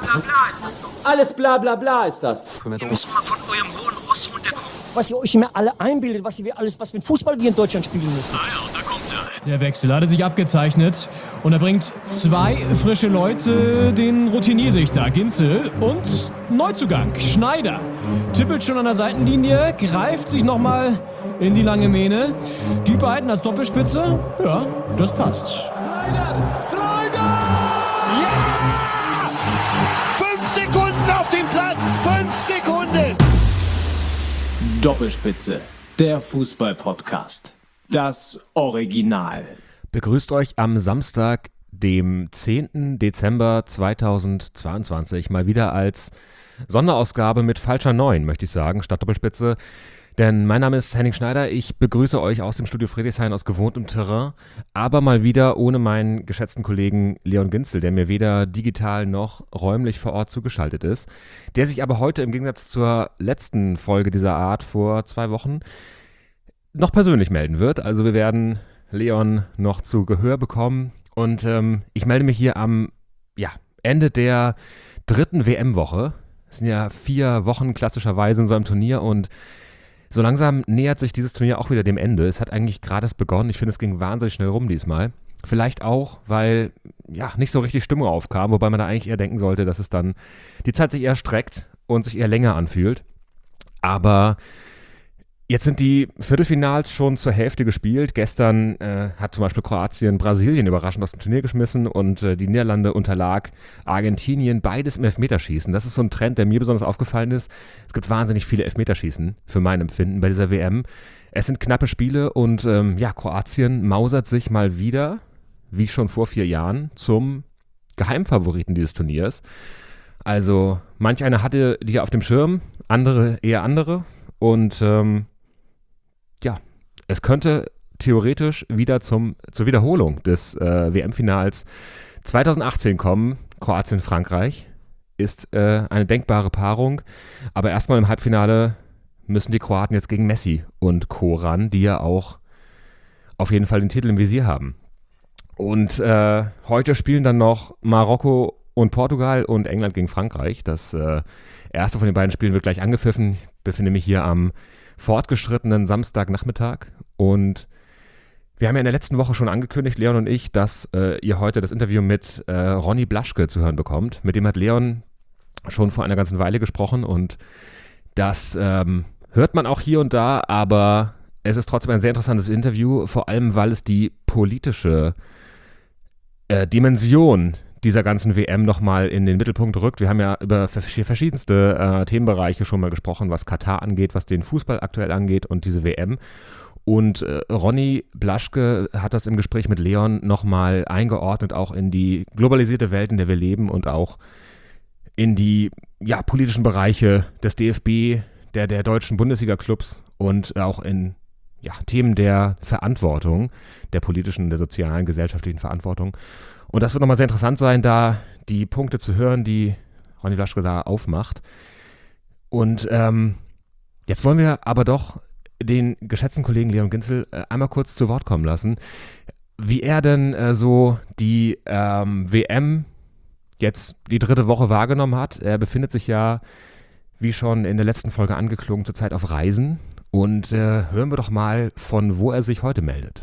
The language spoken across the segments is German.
Alles bla bla bla ist das. Ihr müsst mal von eurem hohen Ross runterkommen. Was ihr euch immer alle einbildet, was für ein Fußball wir in Deutschland spielen müssen. Ah ja, da kommt er. Der Wechsel hatte sich abgezeichnet und er bringt 2 frische Leute, den Routiniersichter Ginzel und Neuzugang Schneider. Tippelt schon an der Seitenlinie, greift sich nochmal in die lange Mähne. Die beiden als Doppelspitze, ja, das passt. Slider! Ja! 5 Sekunden auf dem Platz! 5 Sekunden! Doppelspitze, der Fußball-Podcast. Das Original. Begrüßt euch am Samstag, dem 10. Dezember 2022, mal wieder als Sonderausgabe mit falscher 9, möchte ich sagen, statt Doppelspitze. Denn mein Name ist Henning Schneider, ich begrüße euch aus dem Studio Friedrichshain aus gewohntem Terrain, aber mal wieder ohne meinen geschätzten Kollegen Leon Ginzel, der mir weder digital noch räumlich vor Ort zugeschaltet ist, der sich aber heute im Gegensatz zur letzten Folge dieser Art vor 2 Wochen noch persönlich melden wird. Also wir werden Leon noch zu Gehör bekommen und ich melde mich hier am Ende der 3. WM-Woche. Es sind ja 4 Wochen klassischerweise in so einem Turnier und so langsam nähert sich dieses Turnier auch wieder dem Ende. Es hat eigentlich gerade erst begonnen. Ich finde, es ging wahnsinnig schnell rum diesmal. Vielleicht auch, weil nicht so richtig Stimmung aufkam, wobei man da eigentlich eher denken sollte, dass es dann die Zeit sich eher streckt und sich eher länger anfühlt. Aber jetzt sind die Viertelfinals schon zur Hälfte gespielt. Gestern hat zum Beispiel Kroatien Brasilien überraschend aus dem Turnier geschmissen und die Niederlande unterlag Argentinien, beides im Elfmeterschießen. Das ist so ein Trend, der mir besonders aufgefallen ist. Es gibt wahnsinnig viele Elfmeterschießen für mein Empfinden bei dieser WM. Es sind knappe Spiele und Kroatien mausert sich mal wieder, wie schon vor 4 Jahren, zum Geheimfavoriten dieses Turniers. Also manch einer hatte die auf dem Schirm, andere eher andere und es könnte theoretisch wieder zur Wiederholung des WM-Finals 2018 kommen. Kroatien-Frankreich ist eine denkbare Paarung. Aber erstmal im Halbfinale müssen die Kroaten jetzt gegen Messi und Co. ran, die ja auch auf jeden Fall den Titel im Visier haben. Und heute spielen dann noch Marokko und Portugal und England gegen Frankreich. Das erste von den beiden Spielen wird gleich angepfiffen. Ich befinde mich hier am fortgeschrittenen Samstagnachmittag und wir haben ja in der letzten Woche schon angekündigt, Leon und ich, dass ihr heute das Interview mit Ronny Blaschke zu hören bekommt. Mit dem hat Leon schon vor einer ganzen Weile gesprochen und das hört man auch hier und da, aber es ist trotzdem ein sehr interessantes Interview, vor allem weil es die politische Dimension dieser ganzen WM nochmal in den Mittelpunkt rückt. Wir haben ja über verschiedenste Themenbereiche schon mal gesprochen, was Katar angeht, was den Fußball aktuell angeht und diese WM. Und Ronny Blaschke hat das im Gespräch mit Leon nochmal eingeordnet, auch in die globalisierte Welt, in der wir leben und auch in die politischen Bereiche des DFB, der deutschen Bundesliga-Clubs und auch in Themen der Verantwortung, der politischen, der sozialen, gesellschaftlichen Verantwortung. Und das wird nochmal sehr interessant sein, da die Punkte zu hören, die Ronny Blaschke da aufmacht. Und jetzt wollen wir aber doch den geschätzten Kollegen Leon Ginzel einmal kurz zu Wort kommen lassen, wie er denn so die WM jetzt die 3. Woche wahrgenommen hat. Er befindet sich ja, wie schon in der letzten Folge angeklungen, zurzeit auf Reisen. Und hören wir doch mal, von wo er sich heute meldet.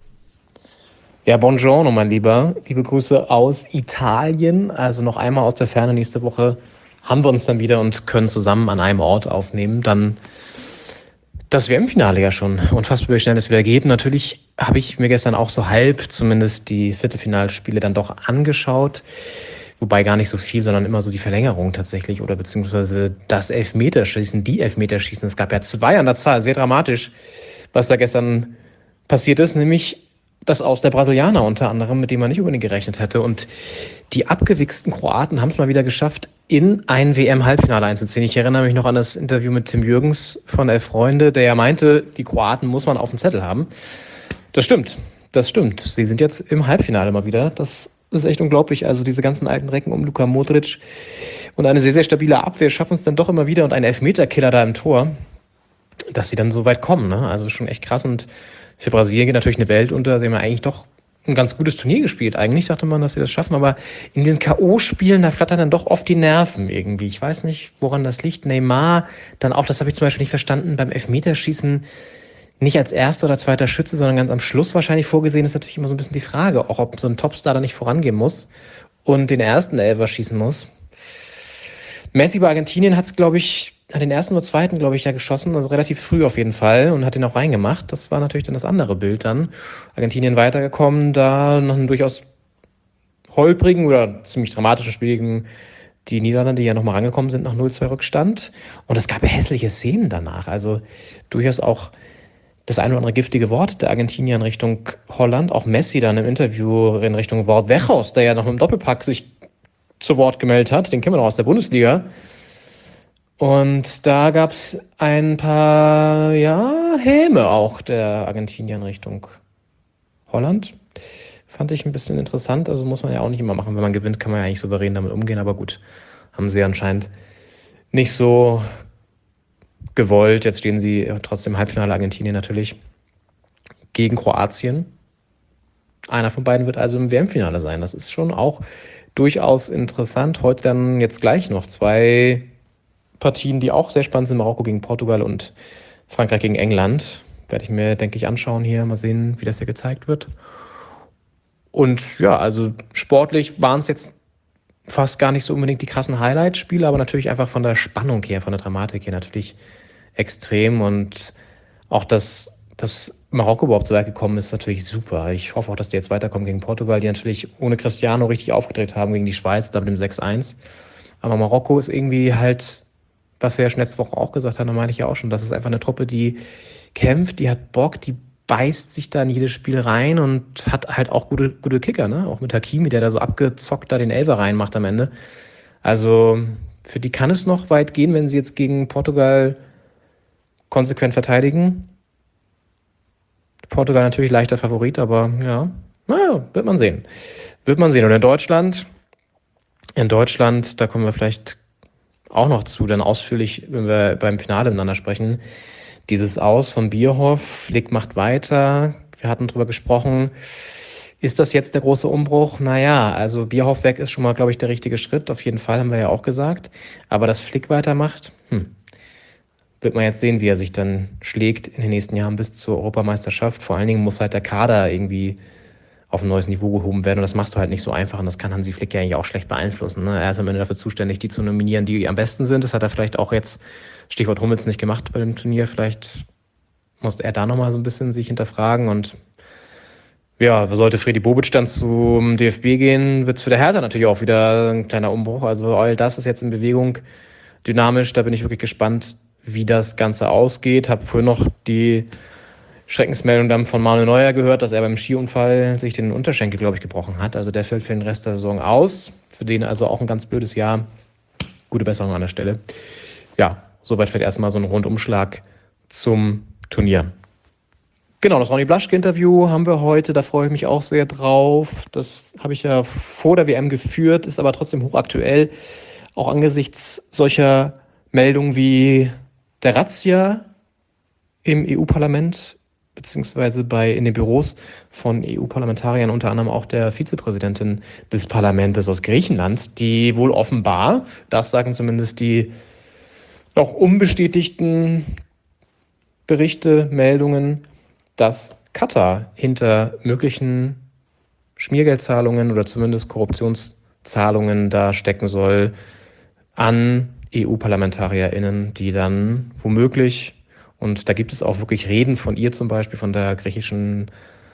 Ja, buongiorno, mein Lieber. Liebe Grüße aus Italien. Also noch einmal aus der Ferne. Nächste Woche haben wir uns dann wieder und können zusammen an einem Ort aufnehmen. Dann das WM-Finale ja schon. Unfassbar, wie schnell es wieder geht. Natürlich habe ich mir gestern auch so halb zumindest die Viertelfinalspiele dann doch angeschaut. Wobei gar nicht so viel, sondern immer so die Verlängerung tatsächlich oder beziehungsweise das Elfmeterschießen, die Elfmeterschießen. Es gab ja 2 an der Zahl. Sehr dramatisch, was da gestern passiert ist, nämlich das Aus der Brasilianer unter anderem, mit dem man nicht unbedingt gerechnet hätte. Und die abgewichsten Kroaten haben es mal wieder geschafft, in ein WM-Halbfinale einzuziehen. Ich erinnere mich noch an das Interview mit Tim Jürgens von 11 Freunde, der ja meinte, die Kroaten muss man auf dem Zettel haben. Das stimmt. Sie sind jetzt im Halbfinale mal wieder. Das ist echt unglaublich. Also diese ganzen alten Recken um Luka Modric und eine sehr, sehr stabile Abwehr schaffen es dann doch immer wieder und ein Elfmeterkiller da im Tor, dass sie dann so weit kommen. Ne? Also schon echt krass. Und für Brasilien geht natürlich eine Welt unter, dem man eigentlich doch ein ganz gutes Turnier gespielt. Eigentlich dachte man, dass sie das schaffen, aber in diesen K.O.-Spielen, da flattern dann doch oft die Nerven irgendwie. Ich weiß nicht, woran das liegt. Neymar, dann auch, das habe ich zum Beispiel nicht verstanden, beim Elfmeterschießen nicht als erster oder zweiter Schütze, sondern ganz am Schluss wahrscheinlich vorgesehen, ist natürlich immer so ein bisschen die Frage, auch ob so ein Topstar da nicht vorangehen muss und den ersten Elfer schießen muss. Messi bei Argentinien hat den ersten oder zweiten, glaube ich, ja geschossen, also relativ früh auf jeden Fall und hat den auch reingemacht. Das war natürlich dann das andere Bild dann. Argentinien weitergekommen, da nach einem durchaus holprigen oder ziemlich dramatischen Spiel gegen die Niederlande, die ja nochmal rangekommen sind nach 0-2 Rückstand. Und es gab hässliche Szenen danach, also durchaus auch das ein oder andere giftige Wort der Argentinier in Richtung Holland. Auch Messi dann im Interview in Richtung Wout Weghorst, der ja noch im Doppelpack sich zu Wort gemeldet hat. Den kennen wir noch aus der Bundesliga. Und da gab es ein paar, Häme auch der Argentinier in Richtung Holland. Fand ich ein bisschen interessant. Also muss man ja auch nicht immer machen. Wenn man gewinnt, kann man ja eigentlich souverän damit umgehen. Aber gut, haben sie anscheinend nicht so gewollt. Jetzt stehen sie trotzdem im Halbfinale, Argentinien natürlich, gegen Kroatien. Einer von beiden wird also im WM-Finale sein. Das ist schon auch durchaus interessant. Heute dann jetzt gleich noch 2 Partien, die auch sehr spannend sind. Marokko gegen Portugal und Frankreich gegen England. Werde ich mir, denke ich, anschauen hier. Mal sehen, wie das hier gezeigt wird. Und ja, also sportlich waren es jetzt fast gar nicht so unbedingt die krassen Highlight-Spiele, aber natürlich einfach von der Spannung her, von der Dramatik her natürlich extrem. Und auch, dass Marokko überhaupt so weit gekommen ist, natürlich super. Ich hoffe auch, dass die jetzt weiterkommen gegen Portugal, die natürlich ohne Cristiano richtig aufgedreht haben gegen die Schweiz, da mit dem 6-1. Aber Marokko ist irgendwie halt, was wir ja schon letzte Woche auch gesagt haben, da meine ich ja auch schon, das ist einfach eine Truppe, die kämpft, die hat Bock, die beißt sich da in jedes Spiel rein und hat halt auch gute Kicker, ne? Auch mit Hakimi, der da so abgezockt da den Elfer reinmacht am Ende. Also für die kann es noch weit gehen, wenn sie jetzt gegen Portugal konsequent verteidigen. Portugal natürlich leichter Favorit, aber ja, naja, wird man sehen. Und in Deutschland, da kommen wir vielleicht auch noch zu, dann ausführlich, wenn wir beim Finale miteinander sprechen. Dieses Aus von Bierhoff, Flick macht weiter. Wir hatten drüber gesprochen. Ist das jetzt der große Umbruch? Naja, also Bierhoff weg ist schon mal, glaube ich, der richtige Schritt. Auf jeden Fall, haben wir ja auch gesagt. Aber dass Flick weitermacht, wird man jetzt sehen, wie er sich dann schlägt in den nächsten Jahren bis zur Europameisterschaft. Vor allen Dingen muss halt der Kader irgendwie auf ein neues Niveau gehoben werden. Und das machst du halt nicht so einfach. Und das kann Hansi Flick ja eigentlich auch schlecht beeinflussen. Ne? Er ist am Ende dafür zuständig, die zu nominieren, die am besten sind. Das hat er vielleicht auch jetzt, Stichwort Hummels, nicht gemacht bei dem Turnier. Vielleicht muss er da nochmal so ein bisschen sich hinterfragen. Und ja, sollte Freddy Bobic dann zum DFB gehen, wird es für der Hertha natürlich auch wieder ein kleiner Umbruch. Also all das ist jetzt in Bewegung, dynamisch. Da bin ich wirklich gespannt, wie das Ganze ausgeht. Habe vorhin noch die Schreckensmeldung dann von Manuel Neuer gehört, dass er beim Skiunfall sich den Unterschenkel, glaube ich, gebrochen hat. Also der fällt für den Rest der Saison aus. Für den also auch ein ganz blödes Jahr. Gute Besserung an der Stelle. Ja, soweit vielleicht erstmal so ein Rundumschlag zum Turnier. Genau, das Ronny Blaschke-Interview haben wir heute. Da freue ich mich auch sehr drauf. Das habe ich ja vor der WM geführt, ist aber trotzdem hochaktuell. Auch angesichts solcher Meldungen wie der Razzia im EU-Parlament, beziehungsweise in den Büros von EU-Parlamentariern, unter anderem auch der Vizepräsidentin des Parlaments aus Griechenland, die wohl offenbar, das sagen zumindest die noch unbestätigten Berichte, Meldungen, dass Katar hinter möglichen Schmiergeldzahlungen oder zumindest Korruptionszahlungen da stecken soll an EU-ParlamentarierInnen, die dann womöglich, und da gibt es auch wirklich Reden von ihr zum Beispiel, von der griechischen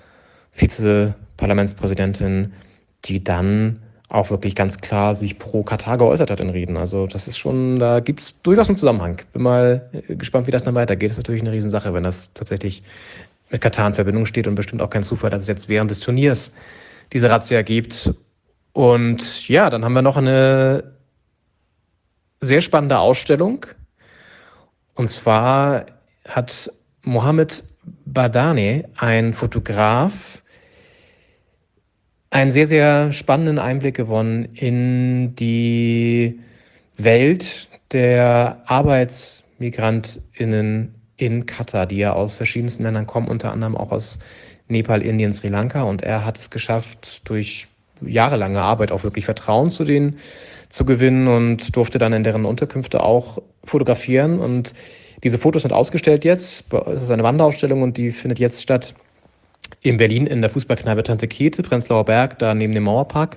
Vizeparlamentspräsidentin, die dann auch wirklich ganz klar sich pro Katar geäußert hat in Reden. Also das ist schon, da gibt es durchaus einen Zusammenhang. Bin mal gespannt, wie das dann weitergeht. Das ist natürlich eine Riesensache, wenn das tatsächlich mit Katar in Verbindung steht und bestimmt auch kein Zufall, dass es jetzt während des Turniers diese Razzia gibt. Und ja, dann haben wir noch eine sehr spannende Ausstellung. Und zwar hat Mohamed Badane, ein Fotograf, einen sehr, sehr spannenden Einblick gewonnen in die Welt der ArbeitsmigrantInnen in Katar, die ja aus verschiedensten Ländern kommen, unter anderem auch aus Nepal, Indien, Sri Lanka. Und er hat es geschafft, durch jahrelange Arbeit auch wirklich Vertrauen zu denen zu gewinnen und durfte dann in deren Unterkünfte auch fotografieren. Und diese Fotos sind ausgestellt jetzt. Es ist eine Wanderausstellung und die findet jetzt statt in Berlin in der Fußballkneipe Tante Käthe, Prenzlauer Berg, da neben dem Mauerpark.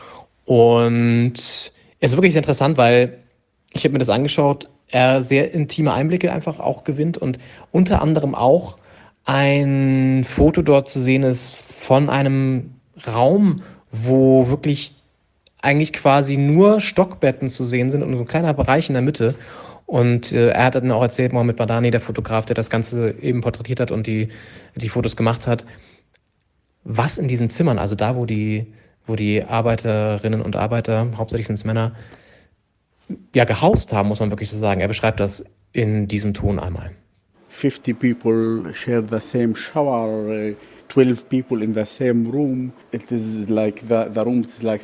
Und es ist wirklich sehr interessant, weil ich habe mir das angeschaut, er sehr intime Einblicke einfach auch gewinnt und unter anderem auch ein Foto dort zu sehen ist von einem Raum, wo wirklich eigentlich quasi nur Stockbetten zu sehen sind und so ein kleiner Bereich in der Mitte. Und er hat dann auch erzählt, Mohamed Badani, der Fotograf, der das Ganze eben porträtiert hat und die Fotos gemacht hat, was in diesen Zimmern, also da, wo die Arbeiterinnen und Arbeiter, hauptsächlich sind es Männer, ja gehaust haben, muss man wirklich so sagen. Er beschreibt das in diesem Ton einmal. 50 people share the same shower, 12 people in the same room. It is like the room is like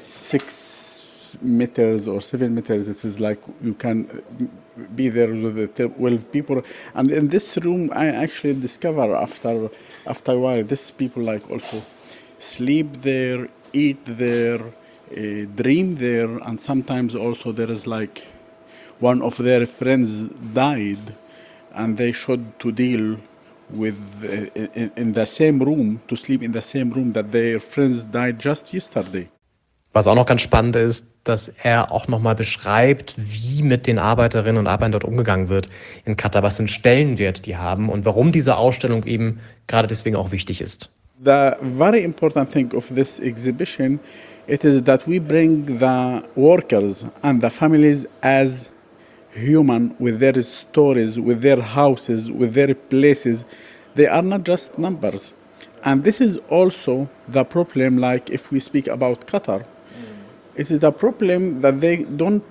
6 meters or 7 meters. It is like you can be there with the 12 people. And in this room, I actually discover after a while, these people like also sleep there, eat there, dream there, and sometimes also there is like one of their friends died, and they should to deal with in the same room, to sleep in the same room that their friends died just yesterday. Was auch noch ganz spannend ist, dass er auch nochmal beschreibt, wie mit den Arbeiterinnen und Arbeitern dort umgegangen wird in Katar, was für einen Stellenwert die haben und warum diese Ausstellung eben gerade deswegen auch wichtig ist. The very important thing of this exhibition, it is that we bring the workers and the families as human with their stories, with their houses, with their places. They are not just numbers. And this is also the problem, like if we speak about Qatar. It is the problem that they don't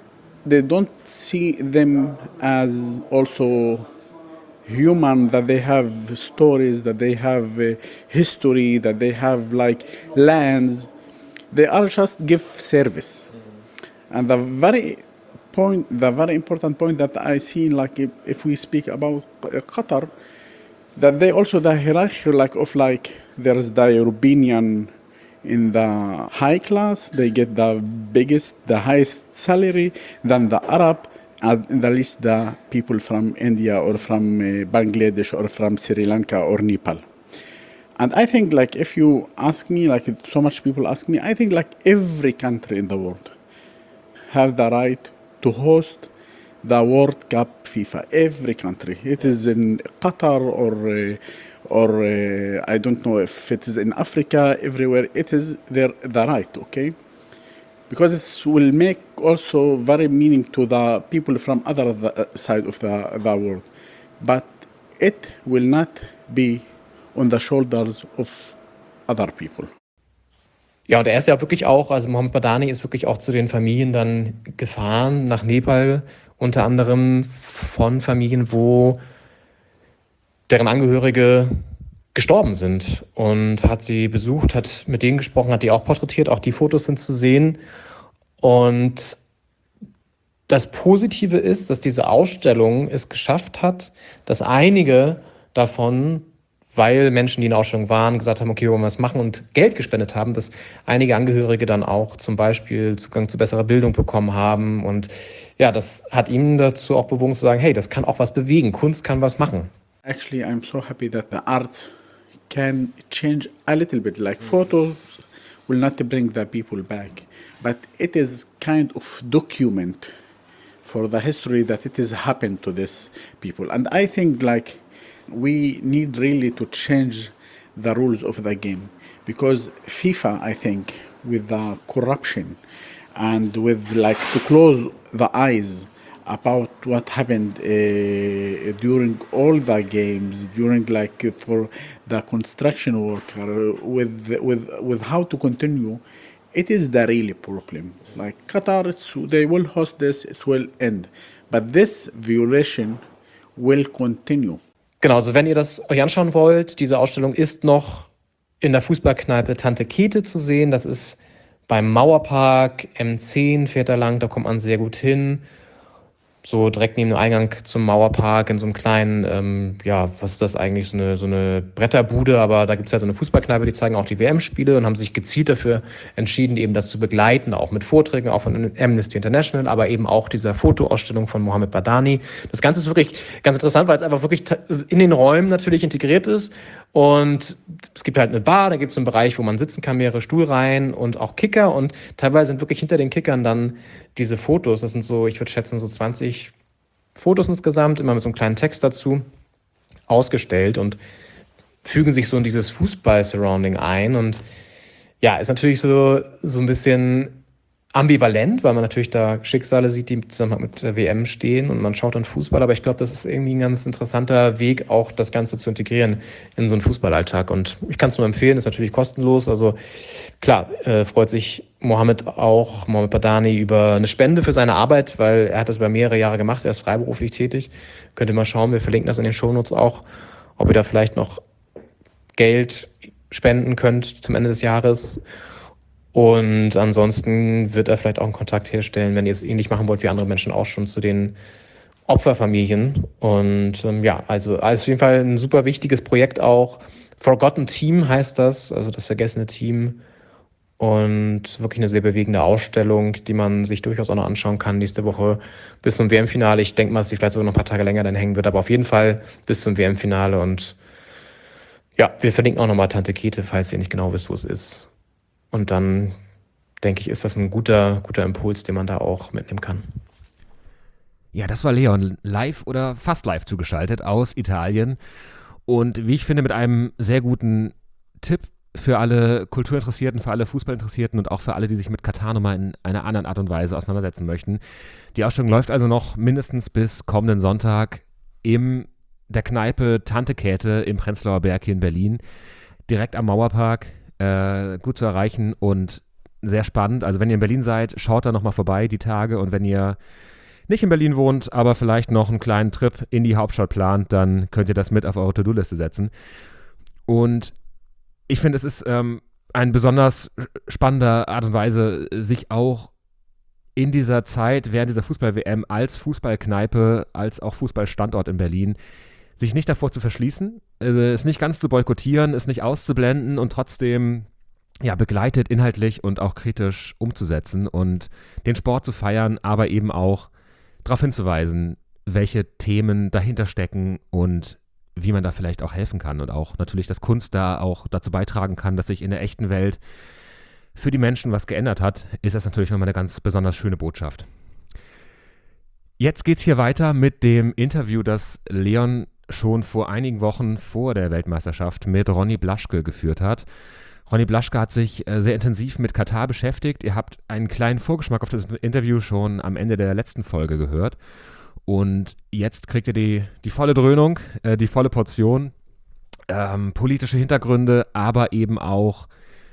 see them as also human, that they have stories, that they have history, that they have like lands. They are just give service. And the very important point that I see, like if we speak about Qatar, that they also the hierarchy like there is the European in the high class, they get the highest salary, than the Arab, and at least the people from India or from Bangladesh or from Sri Lanka or Nepal. And I think like if you ask me, like so much people ask me, I think like every country in the world have the right to host the World Cup FIFA. Every country. It is in Qatar or I don't know if it is in Africa, everywhere. It is the right, okay? Because it will make also very meaning to the people from other side of the world. But it will not be on the shoulders of other people. Ja, und er ist ja wirklich auch, also Mohamed Badani ist wirklich auch zu den Familien dann gefahren, nach Nepal, unter anderem von Familien, wo deren Angehörige gestorben sind, und hat sie besucht, hat mit denen gesprochen, hat die auch porträtiert, auch die Fotos sind zu sehen. Und das Positive ist, dass diese Ausstellung es geschafft hat, dass einige davon, weil Menschen, die in der Ausstellung waren, gesagt haben, okay, wir wollen was machen und Geld gespendet haben, dass einige Angehörige dann auch zum Beispiel Zugang zu besserer Bildung bekommen haben. Und ja, das hat ihm dazu auch bewogen zu sagen, hey, das kann auch was bewegen, Kunst kann was machen. Actually, I'm so happy that the art can change a little bit. Like photos will not bring the people back, but it is kind of document for the history that it has happened to these people. And I think like we need really to change the rules of the game, because FIFA, I think, with the corruption and with like to close the eyes about what happened during all the games, during like for the construction worker, with how to continue, it is the really problem. Like Qatar, they will host this, it will end, but this violation will continue. Genau, also wenn ihr das euch anschauen wollt, diese Ausstellung ist noch in der Fußballkneipe Tante Käthe zu sehen. Das ist beim Mauerpark, M10 fährt er lang, da kommt man sehr gut hin. so direkt neben dem Eingang zum Mauerpark in so einem kleinen, was ist das eigentlich, so eine Bretterbude, aber da gibt es ja so eine Fußballkneipe, die zeigen auch die WM-Spiele und haben sich gezielt dafür entschieden, eben das zu begleiten, auch mit Vorträgen, auch von Amnesty International, aber eben auch dieser Fotoausstellung von Mohamed Badani. Das Ganze ist wirklich ganz interessant, weil es einfach wirklich in den Räumen natürlich integriert ist. Und es gibt halt eine Bar, da gibt es einen Bereich, wo man sitzen kann, mehrere Stuhlreihen und auch Kicker. Und teilweise sind wirklich hinter den Kickern dann diese Fotos. Das sind so, ich würde schätzen, so 20 Fotos insgesamt, immer mit so einem kleinen Text dazu, ausgestellt und fügen sich so in dieses Fußball-Surrounding ein. Und ja, ist natürlich so ein bisschen ambivalent, weil man natürlich da Schicksale sieht, die zusammen mit der WM stehen und man schaut dann Fußball, aber ich glaube, das ist irgendwie ein ganz interessanter Weg, auch das Ganze zu integrieren in so einen Fußballalltag und ich kann es nur empfehlen, ist natürlich kostenlos, also klar, freut sich Mohamed Badani über eine Spende für seine Arbeit, weil er hat das über mehrere Jahre gemacht, er ist freiberuflich tätig, könnt ihr mal schauen, wir verlinken das in den Shownotes auch, ob ihr da vielleicht noch Geld spenden könnt zum Ende des Jahres. Und ansonsten wird er vielleicht auch einen Kontakt herstellen, wenn ihr es ähnlich machen wollt wie andere Menschen auch schon zu den Opferfamilien. Und also auf jeden Fall ein super wichtiges Projekt auch. Forgotten Team heißt das, also das vergessene Team. Und wirklich eine sehr bewegende Ausstellung, die man sich durchaus auch noch anschauen kann nächste Woche bis zum WM-Finale. Ich denke mal, dass sie vielleicht sogar noch ein paar Tage länger dann hängen wird, aber auf jeden Fall bis zum WM-Finale. Und ja, wir verlinken auch nochmal Tante Käthe, falls ihr nicht genau wisst, wo es ist. Und dann, denke ich, ist das ein guter Impuls, den man da auch mitnehmen kann. Ja, das war Leon, live oder fast live zugeschaltet aus Italien. Und wie ich finde, mit einem sehr guten Tipp für alle Kulturinteressierten, für alle Fußballinteressierten und auch für alle, die sich mit Katar nochmal in einer anderen Art und Weise auseinandersetzen möchten. Die Ausstellung läuft also noch mindestens bis kommenden Sonntag in der Kneipe Tante Käthe im Prenzlauer Berg hier in Berlin, direkt am Mauerpark. Gut zu erreichen und sehr spannend. Also wenn ihr in Berlin seid, schaut da nochmal vorbei die Tage und wenn ihr nicht in Berlin wohnt, aber vielleicht noch einen kleinen Trip in die Hauptstadt plant, dann könnt ihr das mit auf eure To-Do-Liste setzen. Und ich finde, es ist eine besonders spannende Art und Weise, sich auch in dieser Zeit, während dieser Fußball-WM als Fußballkneipe, als auch Fußballstandort in Berlin, sich nicht davor zu verschließen, es nicht ganz zu boykottieren, es nicht auszublenden und trotzdem begleitet, inhaltlich und auch kritisch umzusetzen und den Sport zu feiern, aber eben auch darauf hinzuweisen, welche Themen dahinter stecken und wie man da vielleicht auch helfen kann und auch natürlich, dass Kunst da auch dazu beitragen kann, dass sich in der echten Welt für die Menschen was geändert hat, ist das natürlich nochmal eine ganz besonders schöne Botschaft. Jetzt geht's hier weiter mit dem Interview, das Leon schon vor einigen Wochen vor der Weltmeisterschaft mit Ronny Blaschke geführt hat. Ronny Blaschke hat sich sehr intensiv mit Katar beschäftigt. Ihr habt einen kleinen Vorgeschmack auf das Interview schon am Ende der letzten Folge gehört. Und jetzt kriegt ihr die volle Dröhnung, die volle Portion, politische Hintergründe, aber eben auch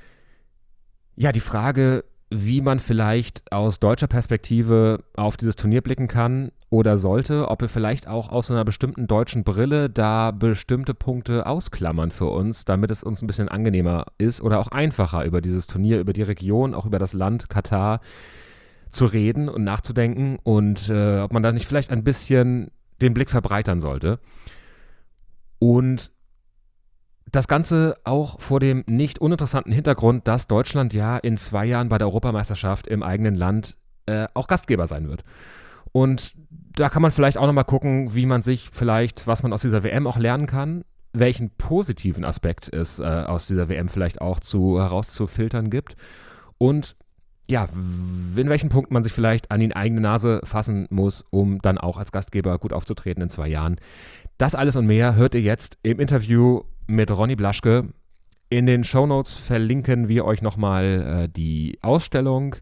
die Frage, wie man vielleicht aus deutscher Perspektive auf dieses Turnier blicken kann oder sollte, ob wir vielleicht auch aus einer bestimmten deutschen Brille da bestimmte Punkte ausklammern für uns, damit es uns ein bisschen angenehmer ist oder auch einfacher über dieses Turnier, über die Region, auch über das Land Katar zu reden und nachzudenken und ob man da nicht vielleicht ein bisschen den Blick verbreitern sollte. Und das Ganze auch vor dem nicht uninteressanten Hintergrund, dass Deutschland ja in 2 Jahren bei der Europameisterschaft im eigenen Land auch Gastgeber sein wird. Und da kann man vielleicht auch nochmal gucken, wie man sich vielleicht, was man aus dieser WM auch lernen kann, welchen positiven Aspekt es aus dieser WM vielleicht auch herauszufiltern gibt und in welchen Punkten man sich vielleicht an die eigene Nase fassen muss, um dann auch als Gastgeber gut aufzutreten in 2 Jahren. Das alles und mehr hört ihr jetzt im Interview mit Ronny Blaschke. In den Shownotes verlinken wir euch nochmal die Ausstellung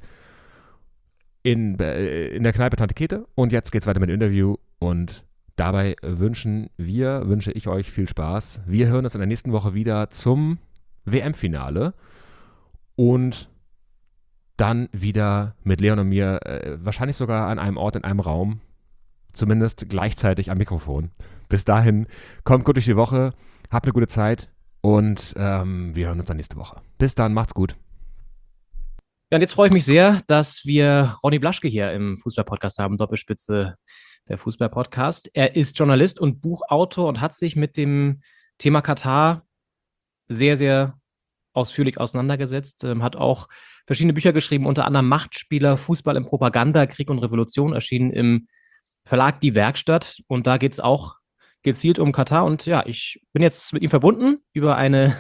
in der Kneipe Tante Käthe. Und jetzt geht's weiter mit dem Interview und dabei wünsche ich euch viel Spaß. Wir hören uns in der nächsten Woche wieder zum WM-Finale und dann wieder mit Leon und mir, wahrscheinlich sogar an einem Ort in einem Raum, zumindest gleichzeitig am Mikrofon. Bis dahin, kommt gut durch die Woche, habt eine gute Zeit und wir hören uns dann nächste Woche. Bis dann, macht's gut. Ja, und jetzt freue ich mich sehr, dass wir Ronny Blaschke hier im Fußball-Podcast haben, Doppelspitze der Fußball-Podcast. Er ist Journalist und Buchautor und hat sich mit dem Thema Katar sehr, sehr ausführlich auseinandergesetzt, hat auch verschiedene Bücher geschrieben, unter anderem Machtspieler, Fußball in Propaganda, Krieg und Revolution, erschienen im Verlag Die Werkstatt. Und da geht es auch gezielt um Katar. Und ja, ich bin jetzt mit ihm verbunden über eine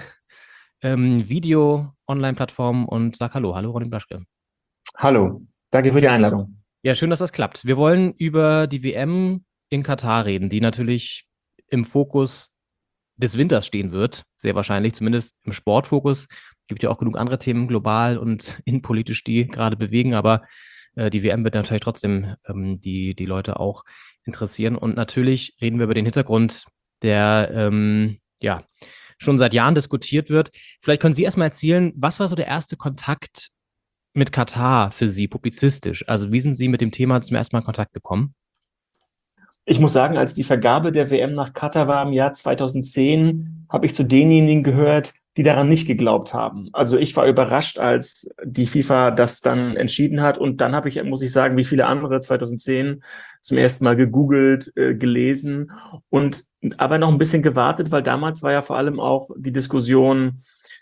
Video-Online-Plattform und sag Hallo. Hallo, Ronny Blaschke. Hallo, danke für die Einladung. Ja, schön, dass das klappt. Wir wollen über die WM in Katar reden, die natürlich im Fokus des Winters stehen wird, sehr wahrscheinlich, zumindest im Sportfokus. Es gibt ja auch genug andere Themen global und innenpolitisch, die gerade bewegen, aber die WM wird natürlich trotzdem die Leute auch interessieren. Und natürlich reden wir über den Hintergrund, der ja schon seit Jahren diskutiert wird. Vielleicht können Sie erstmal erzählen, was war so der erste Kontakt mit Katar für Sie, publizistisch? Also wie sind Sie mit dem Thema zum ersten Mal in Kontakt gekommen? Ich muss sagen, als die Vergabe der WM nach Katar war im Jahr 2010, habe ich zu denjenigen gehört, die daran nicht geglaubt haben. Also ich war überrascht, als die FIFA das dann entschieden hat. Und dann habe ich, muss ich sagen, wie viele andere 2010 zum ersten Mal gegoogelt, gelesen und aber noch ein bisschen gewartet, weil damals war ja vor allem auch die Diskussion,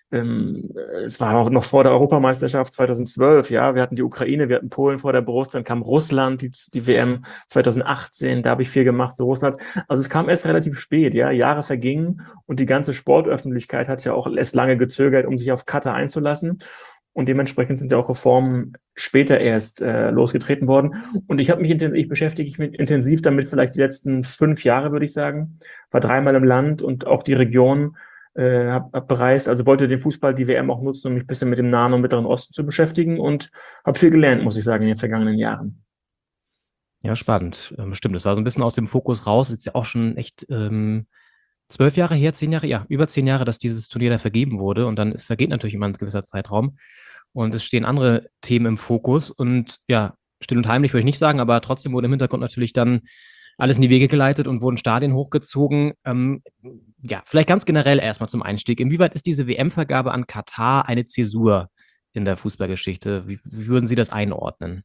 es war auch noch vor der Europameisterschaft 2012, ja, wir hatten die Ukraine, wir hatten Polen vor der Brust, dann kam Russland, die WM 2018, da habe ich viel gemacht zu Russland. Also es kam erst relativ spät, ja, Jahre vergingen und die ganze Sportöffentlichkeit hat ja auch erst lange gezögert, um sich auf Katar einzulassen. Und dementsprechend sind ja auch Reformen später erst losgetreten worden. Und ich beschäftige mich intensiv damit, vielleicht die letzten 5 Jahre, würde ich sagen. War 3-mal im Land und auch die Region hab bereist. Also wollte den Fußball, die WM auch nutzen, um mich ein bisschen mit dem Nahen und Mittleren Osten zu beschäftigen und habe viel gelernt, muss ich sagen, in den vergangenen Jahren. Ja, spannend. Stimmt, das war so ein bisschen aus dem Fokus raus. Ist ja auch schon echt 12 Jahre her, 10 Jahre, ja, über 10 Jahre, dass dieses Turnier da vergeben wurde. Und dann vergeht natürlich immer ein gewisser Zeitraum. Und es stehen andere Themen im Fokus. Und ja, still und heimlich würde ich nicht sagen, aber trotzdem wurde im Hintergrund natürlich dann alles in die Wege geleitet und wurden Stadien hochgezogen. Ja, vielleicht ganz generell erstmal zum Einstieg. Inwieweit ist diese WM-Vergabe an Katar eine Zäsur in der Fußballgeschichte? Wie würden Sie das einordnen?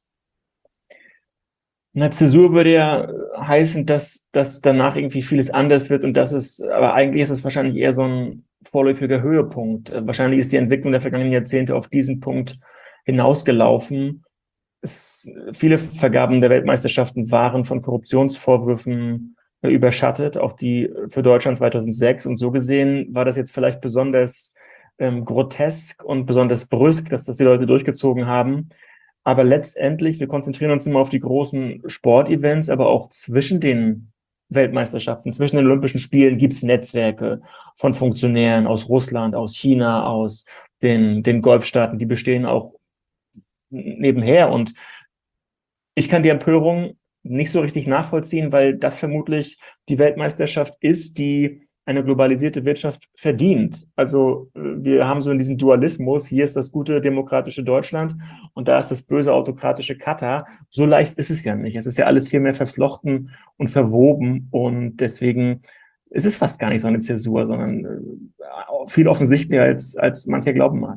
Eine Zäsur würde ja heißen, dass danach irgendwie vieles anders wird und aber eigentlich ist es wahrscheinlich eher so ein vorläufiger Höhepunkt. Wahrscheinlich ist die Entwicklung der vergangenen Jahrzehnte auf diesen Punkt hinausgelaufen. Viele Vergaben der Weltmeisterschaften waren von Korruptionsvorwürfen überschattet, auch die für Deutschland 2006. Und so gesehen war das jetzt vielleicht besonders grotesk und besonders brüsk, dass das die Leute durchgezogen haben. Aber letztendlich, wir konzentrieren uns immer auf die großen Sportevents, aber auch zwischen den Weltmeisterschaften, zwischen den Olympischen Spielen gibt es Netzwerke von Funktionären aus Russland, aus China, aus den Golfstaaten, die bestehen auch nebenher. Und ich kann die Empörung nicht so richtig nachvollziehen, weil das vermutlich die Weltmeisterschaft ist, die eine globalisierte Wirtschaft verdient. Also wir haben so in diesem Dualismus, hier ist das gute demokratische Deutschland und da ist das böse autokratische Katar. So leicht ist es ja nicht. Es ist ja alles viel mehr verflochten und verwoben und deswegen ist es fast gar nicht so eine Zäsur, sondern viel offensichtlicher als mancher glauben mag.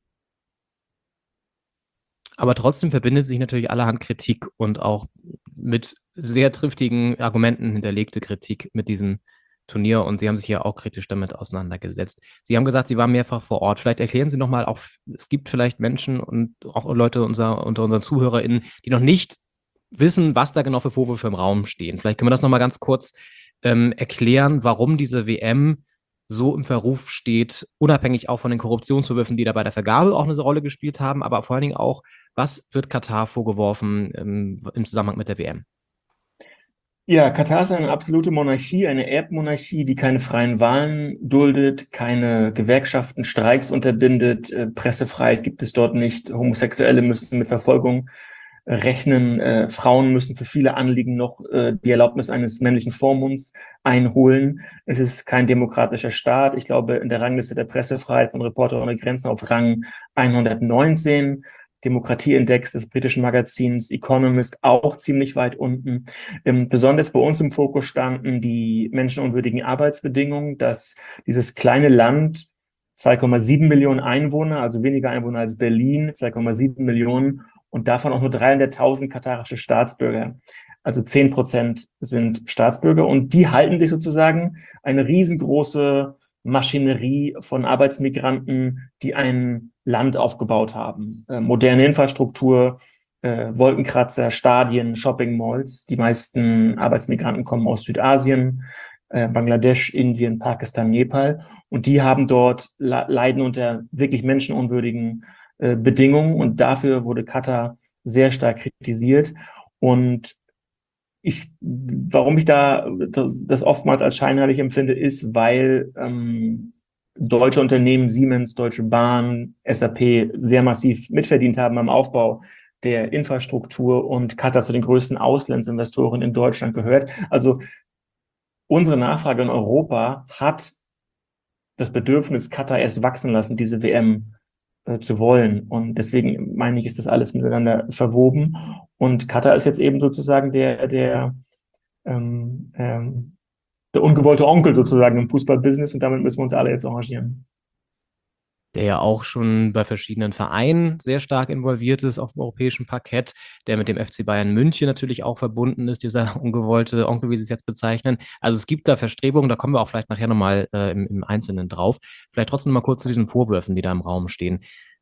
Aber trotzdem verbindet sich natürlich allerhand Kritik und auch mit sehr triftigen Argumenten hinterlegte Kritik mit diesem Turnier und Sie haben sich ja auch kritisch damit auseinandergesetzt. Sie haben gesagt, Sie waren mehrfach vor Ort. Vielleicht erklären Sie nochmal, auch es gibt vielleicht Menschen und auch Leute unter unseren ZuhörerInnen, die noch nicht wissen, was da genau für Vorwürfe im Raum stehen. Vielleicht können wir das nochmal ganz kurz erklären, warum diese WM so im Verruf steht, unabhängig auch von den Korruptionsvorwürfen, die da bei der Vergabe auch eine Rolle gespielt haben, aber vor allen Dingen auch, was wird Katar vorgeworfen im Zusammenhang mit der WM? Ja, Katar ist eine absolute Monarchie, eine Erbmonarchie, die keine freien Wahlen duldet, keine Gewerkschaften, Streiks unterbindet, Pressefreiheit gibt es dort nicht, Homosexuelle müssen mit Verfolgung rechnen, Frauen müssen für viele Anliegen noch die Erlaubnis eines männlichen Vormunds einholen. Es ist kein demokratischer Staat. Ich glaube, in der Rangliste der Pressefreiheit von Reporter ohne Grenzen auf Rang 119. Demokratieindex des britischen Magazins Economist auch ziemlich weit unten. Besonders bei uns im Fokus standen die menschenunwürdigen Arbeitsbedingungen, dass dieses kleine Land, 2,7 Millionen Einwohner, also weniger Einwohner als Berlin, 2,7 Millionen, und davon auch nur 300.000 katarische Staatsbürger. Also 10% sind Staatsbürger und die halten sich sozusagen eine riesengroße Maschinerie von Arbeitsmigranten, die ein Land aufgebaut haben. Moderne Infrastruktur, Wolkenkratzer, Stadien, Shopping Malls. Die meisten Arbeitsmigranten kommen aus Südasien, Bangladesch, Indien, Pakistan, Nepal. Und die haben dort, leiden unter wirklich menschenunwürdigen Bedingungen. Und dafür wurde Katar sehr stark kritisiert. Und warum ich das oftmals als scheinheilig empfinde, ist, weil deutsche Unternehmen, Siemens, Deutsche Bahn, SAP sehr massiv mitverdient haben am Aufbau der Infrastruktur und Katar zu den größten Auslandsinvestoren in Deutschland gehört. Also unsere Nachfrage in Europa hat das Bedürfnis, Katar erst wachsen lassen, diese WM zu wollen. Und deswegen meine ich, ist das alles miteinander verwoben. Und Katar ist jetzt eben sozusagen der ungewollte Onkel sozusagen im Fußballbusiness und damit müssen wir uns alle jetzt arrangieren. Der ja auch schon bei verschiedenen Vereinen sehr stark involviert ist auf dem europäischen Parkett, der mit dem FC Bayern München natürlich auch verbunden ist, dieser ungewollte Onkel, wie Sie es jetzt bezeichnen. Also es gibt da Verstrebungen, da kommen wir auch vielleicht nachher nochmal im Einzelnen drauf. Vielleicht trotzdem mal kurz zu diesen Vorwürfen, die da im Raum stehen.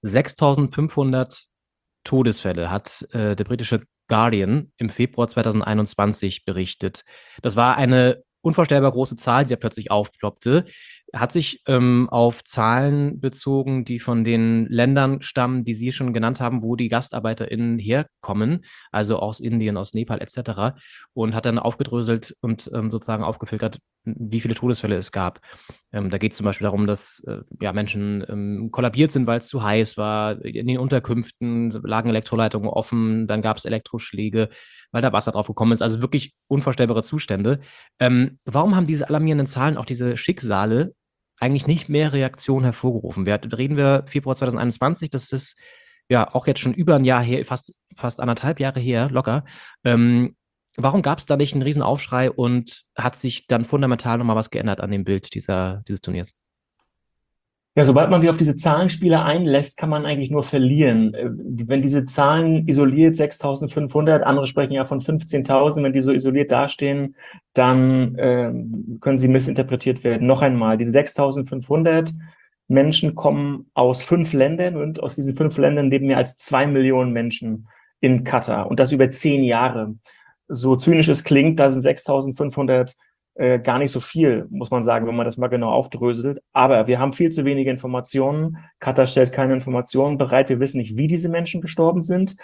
6.500 Todesfälle hat der britische Guardian im Februar 2021 berichtet. Das war eine unvorstellbar große Zahl, die da plötzlich aufploppte, hat sich auf Zahlen bezogen, die von den Ländern stammen, die Sie schon genannt haben, wo die GastarbeiterInnen herkommen, also aus Indien, aus Nepal etc. und hat dann aufgedröselt und sozusagen aufgefiltert, wie viele Todesfälle es gab. Da geht es zum Beispiel darum, dass Menschen kollabiert sind, weil es zu heiß war. In den Unterkünften lagen Elektroleitungen offen, dann gab es Elektroschläge, weil da Wasser drauf gekommen ist. Also wirklich unvorstellbare Zustände. Warum haben diese alarmierenden Zahlen, auch diese Schicksale, eigentlich nicht mehr Reaktion hervorgerufen? Reden wir Februar 2021, das ist ja auch jetzt schon über ein Jahr her, fast 1,5 Jahre her, locker. Warum gab es da nicht einen riesen Aufschrei und hat sich dann fundamental nochmal was geändert an dem Bild dieses Turniers? Ja, sobald man sich auf diese Zahlenspiele einlässt, kann man eigentlich nur verlieren. Wenn diese Zahlen isoliert 6.500, andere sprechen ja von 15.000, wenn die so isoliert dastehen, dann können sie missinterpretiert werden. Noch einmal, diese 6.500 Menschen kommen aus 5 Ländern und aus diesen 5 Ländern leben mehr als 2 Millionen Menschen in Katar und das über 10 Jahre. So zynisch es klingt, da sind 6.500 gar nicht so viel, muss man sagen, wenn man das mal genau aufdröselt. Aber wir haben viel zu wenige Informationen. Katar stellt keine Informationen bereit. Wir wissen nicht, wie diese Menschen gestorben sind.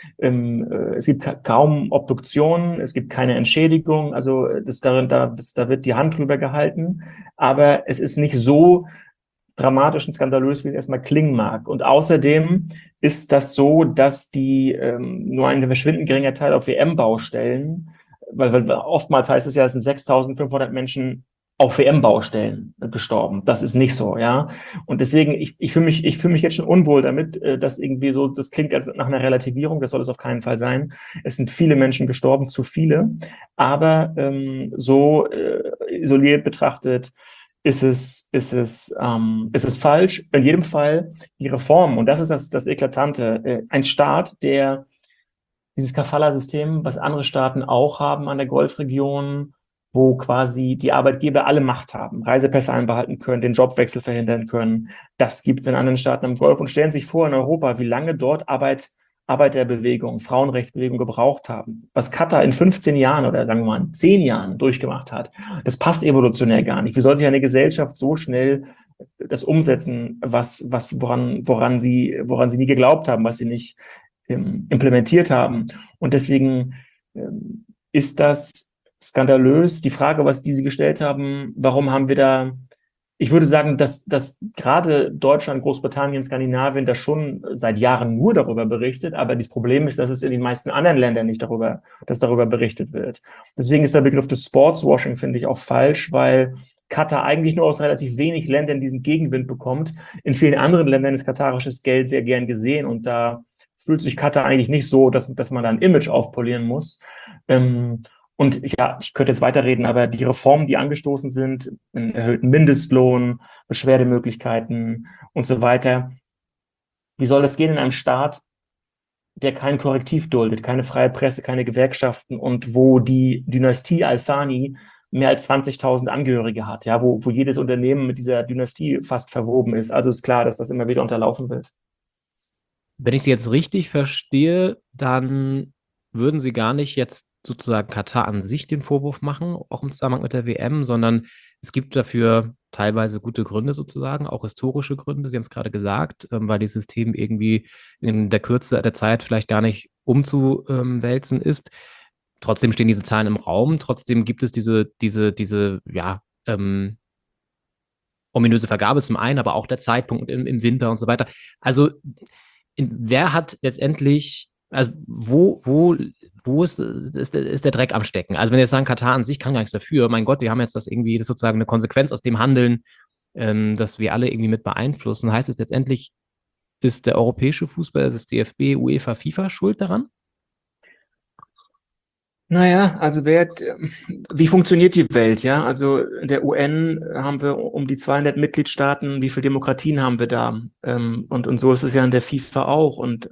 Es gibt kaum Obduktionen. Es gibt keine Entschädigung. Also da wird die Hand drüber gehalten. Aber es ist nicht so dramatisch und skandalös, wie es erstmal klingen mag. Und außerdem ist das so, dass die nur ein verschwindend geringer Teil auf WM-Baustellen, weil oftmals heißt es ja, es sind 6.500 Menschen auf WM-Baustellen gestorben. Das ist nicht so, ja. Und deswegen, ich fühle mich jetzt schon unwohl damit, dass irgendwie so, das klingt als nach einer Relativierung, das soll es auf keinen Fall sein. Es sind viele Menschen gestorben, zu viele. Aber isoliert betrachtet ist es falsch. In jedem Fall die Reform, und das ist das Eklatante, ein Staat, der dieses Kafala-System, was andere Staaten auch haben an der Golfregion, wo quasi die Arbeitgeber alle Macht haben, Reisepässe einbehalten können, den Jobwechsel verhindern können. Das gibt es in anderen Staaten im Golf. Und stellen Sie sich vor in Europa, wie lange dort Arbeiterbewegung, Frauenrechtsbewegung gebraucht haben. Was Katar in 15 Jahren oder sagen wir mal in 10 Jahren durchgemacht hat, das passt evolutionär gar nicht. Wie soll sich eine Gesellschaft so schnell das umsetzen, woran sie nie geglaubt haben, was sie nicht implementiert haben? Und deswegen ist das skandalös. Die Frage, die Sie gestellt haben, warum haben wir da, ich würde sagen, dass gerade Deutschland, Großbritannien, Skandinavien da schon seit Jahren nur darüber berichtet, aber das Problem ist, dass es in den meisten anderen Ländern nicht darüber berichtet wird. Deswegen ist der Begriff des Sportswashing, finde ich, auch falsch, weil Katar eigentlich nur aus relativ wenig Ländern diesen Gegenwind bekommt. In vielen anderen Ländern ist katarisches Geld sehr gern gesehen und da fühlt sich Katar eigentlich nicht so, dass man da ein Image aufpolieren muss. Und ja, ich könnte jetzt weiterreden, aber die Reformen, die angestoßen sind, einen erhöhten Mindestlohn, Beschwerdemöglichkeiten und so weiter, wie soll das gehen in einem Staat, der kein Korrektiv duldet, keine freie Presse, keine Gewerkschaften und wo die Dynastie Al-Thani mehr als 20.000 Angehörige hat, ja, wo jedes Unternehmen mit dieser Dynastie fast verwoben ist. Also ist klar, dass das immer wieder unterlaufen wird. Wenn ich Sie jetzt richtig verstehe, dann würden Sie gar nicht jetzt sozusagen Katar an sich den Vorwurf machen, auch im Zusammenhang mit der WM, sondern es gibt dafür teilweise gute Gründe sozusagen, auch historische Gründe. Sie haben es gerade gesagt, weil dieses System irgendwie in der Kürze der Zeit vielleicht gar nicht umzuwälzen ist. Trotzdem stehen diese Zahlen im Raum. Trotzdem gibt es diese ominöse Vergabe zum einen, aber auch der Zeitpunkt im Winter und so weiter. Also wer hat letztendlich, also wo ist der Dreck am Stecken? Also wenn wir jetzt sagen, Katar an sich kann gar nichts dafür, mein Gott, die haben jetzt das ist sozusagen eine Konsequenz aus dem Handeln, das wir alle irgendwie mit beeinflussen. Heißt es letztendlich, ist der europäische Fußball, das ist DFB, UEFA, FIFA schuld daran? Naja, also wie funktioniert die Welt, ja? Also in der UN haben wir um die 200 Mitgliedstaaten, wie viele Demokratien haben wir da? Und so ist es ja in der FIFA auch. Und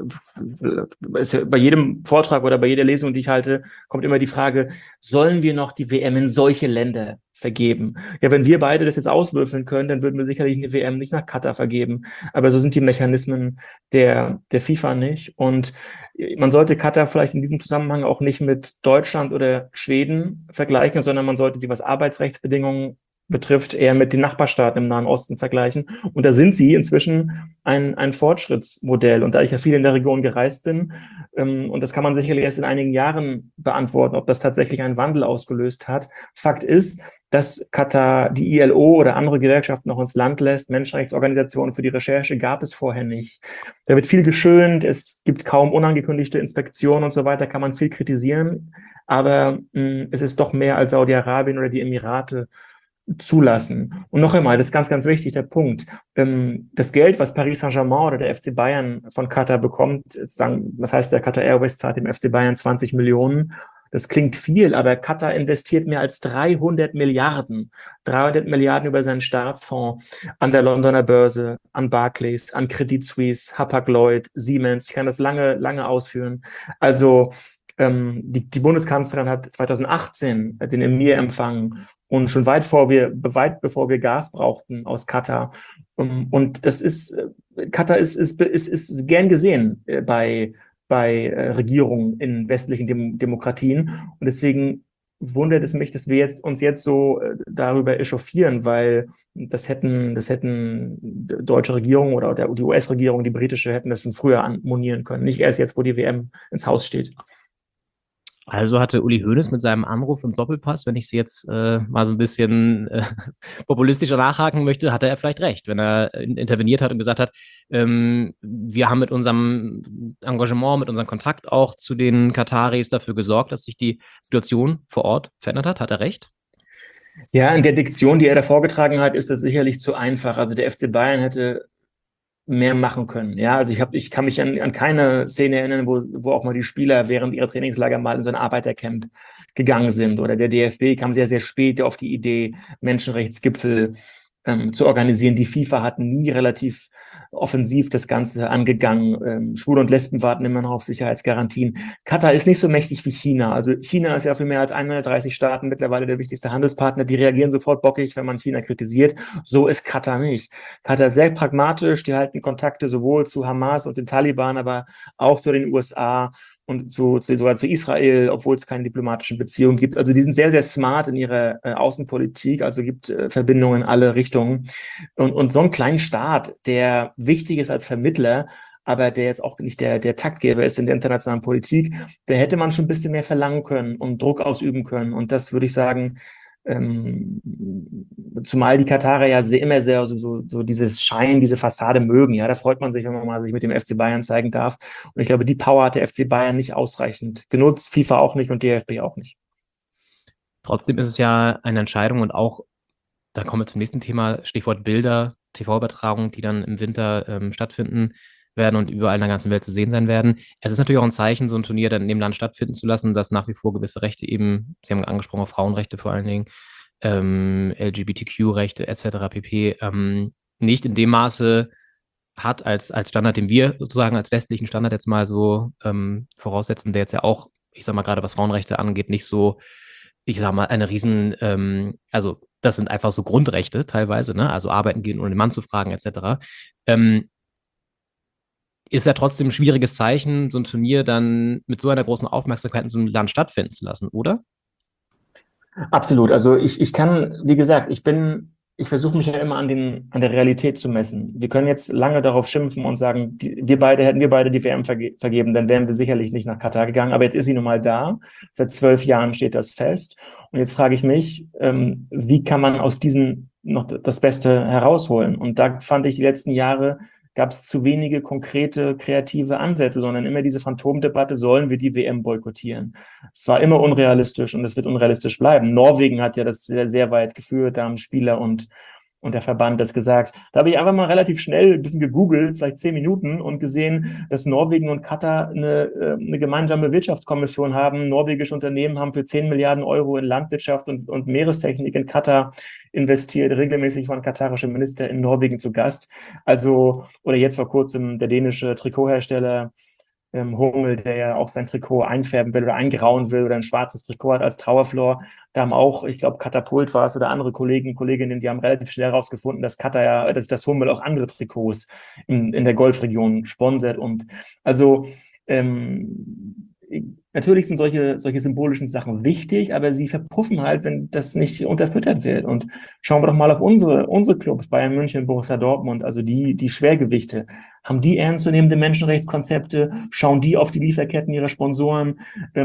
ist ja bei jedem Vortrag oder bei jeder Lesung, die ich halte, kommt immer die Frage, sollen wir noch die WM in solche Länder vergeben? Ja, wenn wir beide das jetzt auswürfeln können, dann würden wir sicherlich eine WM nicht nach Katar vergeben. Aber so sind die Mechanismen der FIFA nicht. Und man sollte Katar vielleicht in diesem Zusammenhang auch nicht mit Deutschland oder Schweden vergleichen, sondern man sollte sie, was Arbeitsrechtsbedingungen betrifft, eher mit den Nachbarstaaten im Nahen Osten vergleichen. Und da sind sie inzwischen ein Fortschrittsmodell. Und da ich ja viel in der Region gereist bin, und das kann man sicherlich erst in einigen Jahren beantworten, ob das tatsächlich einen Wandel ausgelöst hat. Fakt ist, dass Katar die ILO oder andere Gewerkschaften noch ins Land lässt. Menschenrechtsorganisationen für die Recherche gab es vorher nicht. Da wird viel geschönt, es gibt kaum unangekündigte Inspektionen und so weiter, kann man viel kritisieren. Aber es ist doch mehr als Saudi-Arabien oder die Emirate zulassen. Und noch einmal, das ist ganz, ganz wichtig, der Punkt. Das Geld, was Paris Saint-Germain oder der FC Bayern von Katar bekommt, was heißt, der Qatar Airways zahlt dem FC Bayern 20 Millionen. Das klingt viel, aber Katar investiert mehr als 300 Milliarden. 300 Milliarden über seinen Staatsfonds an der Londoner Börse, an Barclays, an Credit Suisse, Hapag-Lloyd, Siemens. Ich kann das lange, lange ausführen. Also die Bundeskanzlerin hat 2018 den Emir empfangen und schon weit bevor wir Gas brauchten aus Katar. Und Katar ist gern gesehen bei Regierungen in westlichen Demokratien. Und deswegen wundert es mich, dass wir uns jetzt so darüber echauffieren, weil das hätten deutsche Regierungen oder die US-Regierung, die britische, hätten das schon früher monieren können. Nicht erst jetzt, wo die WM ins Haus steht. Also hatte Uli Hoeneß mit seinem Anruf im Doppelpass, wenn ich sie jetzt mal so ein bisschen populistischer nachhaken möchte, hatte er vielleicht recht, wenn er interveniert hat und gesagt hat, wir haben mit unserem Engagement, mit unserem Kontakt auch zu den Kataris dafür gesorgt, dass sich die Situation vor Ort verändert hat. Hat er recht? Ja, in der Diktion, die er da vorgetragen hat, ist das sicherlich zu einfach. Also der FC Bayern hätte mehr machen können. Ja, also ich kann mich an keine Szene erinnern, wo auch mal die Spieler während ihrer Trainingslager mal in so ein Arbeitercamp gegangen sind. Oder der DFB kam sehr, sehr spät auf die Idee, Menschenrechtsgipfel zu organisieren. Die FIFA hat nie relativ offensiv das Ganze angegangen. Schwule und Lesben warten immer noch auf Sicherheitsgarantien. Katar ist nicht so mächtig wie China. Also China ist ja für mehr als 130 Staaten mittlerweile der wichtigste Handelspartner. Die reagieren sofort bockig, wenn man China kritisiert. So ist Katar nicht. Katar ist sehr pragmatisch. Die halten Kontakte sowohl zu Hamas und den Taliban, aber auch zu den USA und sogar zu Israel, obwohl es keine diplomatischen Beziehungen gibt. Also die sind sehr, sehr smart in ihrer Außenpolitik, also gibt Verbindungen in alle Richtungen. Und so einen kleinen Staat, der wichtig ist als Vermittler, aber der jetzt auch nicht der Taktgeber ist in der internationalen Politik, da hätte man schon ein bisschen mehr verlangen können und Druck ausüben können. Und das würde ich sagen, zumal die Katarer ja immer sehr so dieses Schein, diese Fassade mögen. Ja, da freut man sich, wenn man mal sich mit dem FC Bayern zeigen darf. Und ich glaube, die Power hat der FC Bayern nicht ausreichend genutzt, FIFA auch nicht und DFB auch nicht. Trotzdem ist es ja eine Entscheidung und auch, da kommen wir zum nächsten Thema, Stichwort Bilder, TV-Übertragungen, die dann im Winter stattfinden werden und überall in der ganzen Welt zu sehen sein werden. Es ist natürlich auch ein Zeichen, so ein Turnier dann in dem Land stattfinden zu lassen, dass nach wie vor gewisse Rechte eben, Sie haben angesprochen, Frauenrechte vor allen Dingen, LGBTQ-Rechte etc. pp. Nicht in dem Maße hat als Standard, den wir sozusagen als westlichen Standard jetzt mal so voraussetzen, der jetzt ja auch, ich sag mal, gerade was Frauenrechte angeht, nicht so, ich sag mal, eine also das sind einfach so Grundrechte teilweise, ne? Also arbeiten gehen, ohne den Mann zu fragen, etc. Ist ja trotzdem ein schwieriges Zeichen, so ein Turnier dann mit so einer großen Aufmerksamkeit in so einem Land stattfinden zu lassen, oder? Absolut. Also ich kann, wie gesagt, ich versuche mich ja immer an der Realität zu messen. Wir können jetzt lange darauf schimpfen und sagen, hätten wir beide die WM vergeben, dann wären wir sicherlich nicht nach Katar gegangen. Aber jetzt ist sie nun mal da. Seit 12 Jahren steht das fest. Und jetzt frage ich mich, wie kann man aus diesen noch das Beste herausholen? Und da fand ich die letzten Jahre, gab es zu wenige konkrete, kreative Ansätze, sondern immer diese Phantomdebatte, sollen wir die WM boykottieren? Es war immer unrealistisch und es wird unrealistisch bleiben. Norwegen hat ja das sehr, sehr weit geführt, da haben Spieler und der Verband das gesagt. Da habe ich einfach mal relativ schnell ein bisschen gegoogelt, vielleicht 10 Minuten, und gesehen, dass Norwegen und Katar eine gemeinsame Wirtschaftskommission haben. Norwegische Unternehmen haben für 10 Milliarden Euro in Landwirtschaft und Meerestechnik in Katar investiert. Regelmäßig waren katarische Minister in Norwegen zu Gast. Also, oder jetzt vor kurzem der dänische Trikothersteller Hummel, der ja auch sein Trikot einfärben will oder eingrauen will oder ein schwarzes Trikot hat als Trauerflor. Da haben auch, ich glaube, Katapult war es oder andere Kolleginnen, die haben relativ schnell herausgefunden, dass dass Hummel auch andere Trikots in der Golfregion sponsert. Und also natürlich sind solche symbolischen Sachen wichtig, aber sie verpuffen halt, wenn das nicht unterfüttert wird. Und schauen wir doch mal auf unsere Clubs, Bayern München, Borussia Dortmund, also die Schwergewichte. Haben die ernstzunehmende Menschenrechtskonzepte? Schauen die auf die Lieferketten ihrer Sponsoren?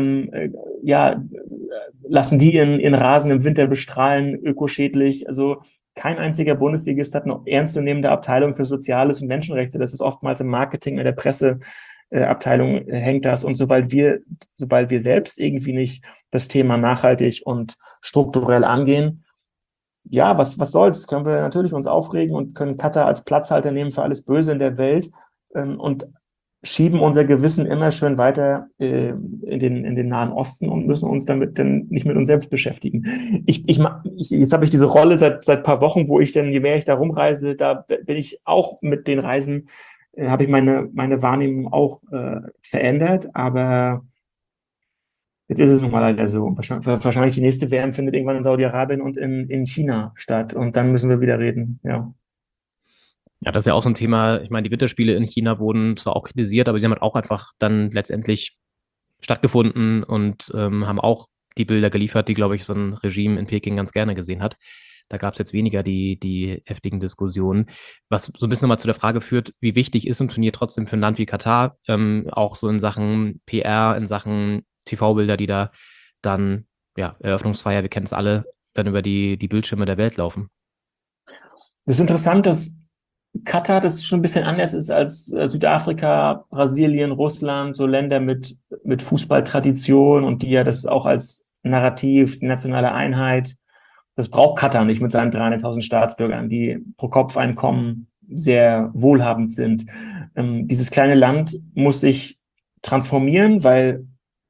Lassen die ihren Rasen im Winter bestrahlen, ökoschädlich? Also kein einziger Bundesligist hat eine ernstzunehmende Abteilung für Soziales und Menschenrechte. Das ist oftmals im Marketing, in der Presseabteilung hängt das. Und sobald wir selbst irgendwie nicht das Thema nachhaltig und strukturell angehen, ja, was soll's? Können wir natürlich uns aufregen und können Katar als Platzhalter nehmen für alles Böse in der Welt und schieben unser Gewissen immer schön weiter in den Nahen Osten und müssen uns damit dann nicht mit uns selbst beschäftigen. Jetzt habe ich diese Rolle seit ein paar Wochen, wo ich dann, je mehr ich da rumreise, da bin ich auch mit den Reisen, habe ich meine Wahrnehmung auch verändert, aber jetzt ist es nun mal leider so. Wahrscheinlich die nächste WM findet irgendwann in Saudi-Arabien und in China statt. Und dann müssen wir wieder reden, ja. Ja, das ist ja auch so ein Thema. Ich meine, die Winterspiele in China wurden zwar auch kritisiert, aber sie haben halt auch einfach dann letztendlich stattgefunden und haben auch die Bilder geliefert, die, glaube ich, so ein Regime in Peking ganz gerne gesehen hat. Da gab es jetzt weniger die heftigen Diskussionen. Was so ein bisschen nochmal zu der Frage führt, wie wichtig ist ein Turnier trotzdem für ein Land wie Katar, auch so in Sachen PR, in Sachen TV-Bilder, die da dann, ja, Eröffnungsfeier, wir kennen es alle, dann über die Bildschirme der Welt laufen. Das ist interessant, dass Katar das schon ein bisschen anders ist als Südafrika, Brasilien, Russland, so Länder mit Fußballtradition und die ja das auch als Narrativ, die nationale Einheit, das braucht Katar nicht mit seinen 300.000 Staatsbürgern, die pro Kopfeinkommen sehr wohlhabend sind. Dieses kleine Land muss sich transformieren, weil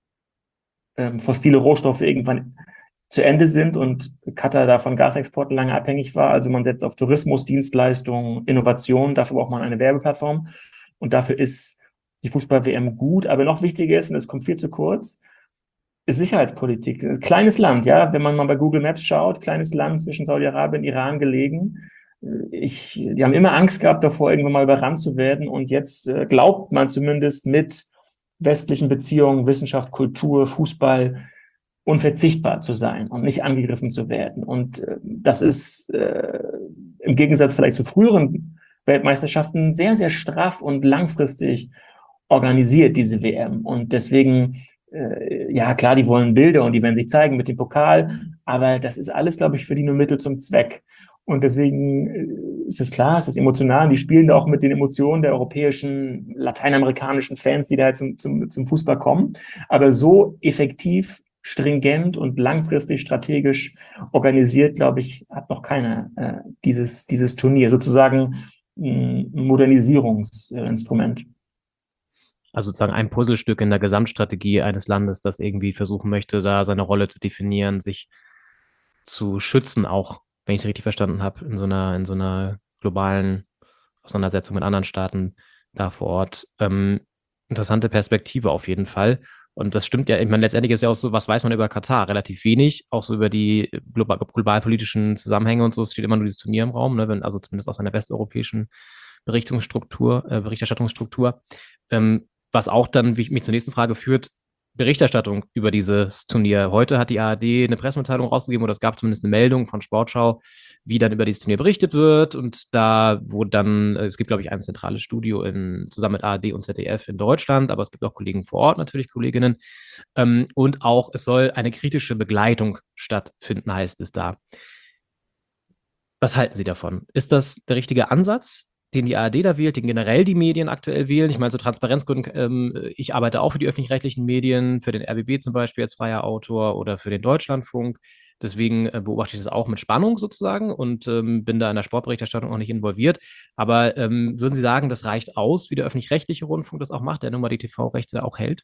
fossile Rohstoffe irgendwann zu Ende sind und Katar da von Gasexporten lange abhängig war. Also man setzt auf Tourismus, Dienstleistungen, Innovation. Dafür braucht man eine Werbeplattform. Und dafür ist die Fußball-WM gut. Aber noch wichtiger ist, und es kommt viel zu kurz, ist Sicherheitspolitik. Ein kleines Land, ja, wenn man mal bei Google Maps schaut, kleines Land zwischen Saudi-Arabien und Iran gelegen. Die haben immer Angst gehabt davor, irgendwann mal überrannt zu werden. Und jetzt glaubt man zumindest mit westlichen Beziehungen, Wissenschaft, Kultur, Fußball unverzichtbar zu sein und nicht angegriffen zu werden. Und das ist im Gegensatz vielleicht zu früheren Weltmeisterschaften sehr, sehr straff und langfristig organisiert, diese WM. Und deswegen, ja klar, die wollen Bilder und die werden sich zeigen mit dem Pokal, aber das ist alles, glaube ich, für die nur Mittel zum Zweck. Und deswegen ist es klar, es ist emotional. Die spielen da auch mit den Emotionen der europäischen, lateinamerikanischen Fans, die da zum Fußball kommen. Aber so effektiv, stringent und langfristig strategisch organisiert, glaube ich, hat noch keiner dieses Turnier. Sozusagen ein Modernisierungsinstrument. Also sozusagen ein Puzzlestück in der Gesamtstrategie eines Landes, das irgendwie versuchen möchte, da seine Rolle zu definieren, sich zu schützen, auch, wenn ich es richtig verstanden habe, in so einer globalen, Auseinandersetzung mit anderen Staaten da vor Ort. Interessante Perspektive auf jeden Fall. Und das stimmt ja, ich meine, letztendlich ist ja auch so, was weiß man über Katar? Relativ wenig, auch so über die globalpolitischen Zusammenhänge und so. Es steht immer nur dieses Turnier im Raum, ne, also zumindest aus einer westeuropäischen Berichterstattungsstruktur. Was auch dann mich zur nächsten Frage führt, Berichterstattung über dieses Turnier. Heute hat die ARD eine Pressemitteilung rausgegeben, oder es gab zumindest eine Meldung von Sportschau, wie dann über dieses Turnier berichtet wird. Und da wurde dann, es gibt, glaube ich, ein zentrales Studio zusammen mit ARD und ZDF in Deutschland, aber es gibt auch Kollegen vor Ort, natürlich Kolleginnen. Und auch, es soll eine kritische Begleitung stattfinden, heißt es da. Was halten Sie davon? Ist das der richtige Ansatz, den die ARD da wählt, den generell die Medien aktuell wählen? Ich meine, so Transparenzgründen, ich arbeite auch für die öffentlich-rechtlichen Medien, für den RBB zum Beispiel als freier Autor oder für den Deutschlandfunk. Deswegen beobachte ich das auch mit Spannung sozusagen und bin da in der Sportberichterstattung auch nicht involviert. Aber würden Sie sagen, das reicht aus, wie der öffentlich-rechtliche Rundfunk das auch macht, der nun mal die TV-Rechte auch hält?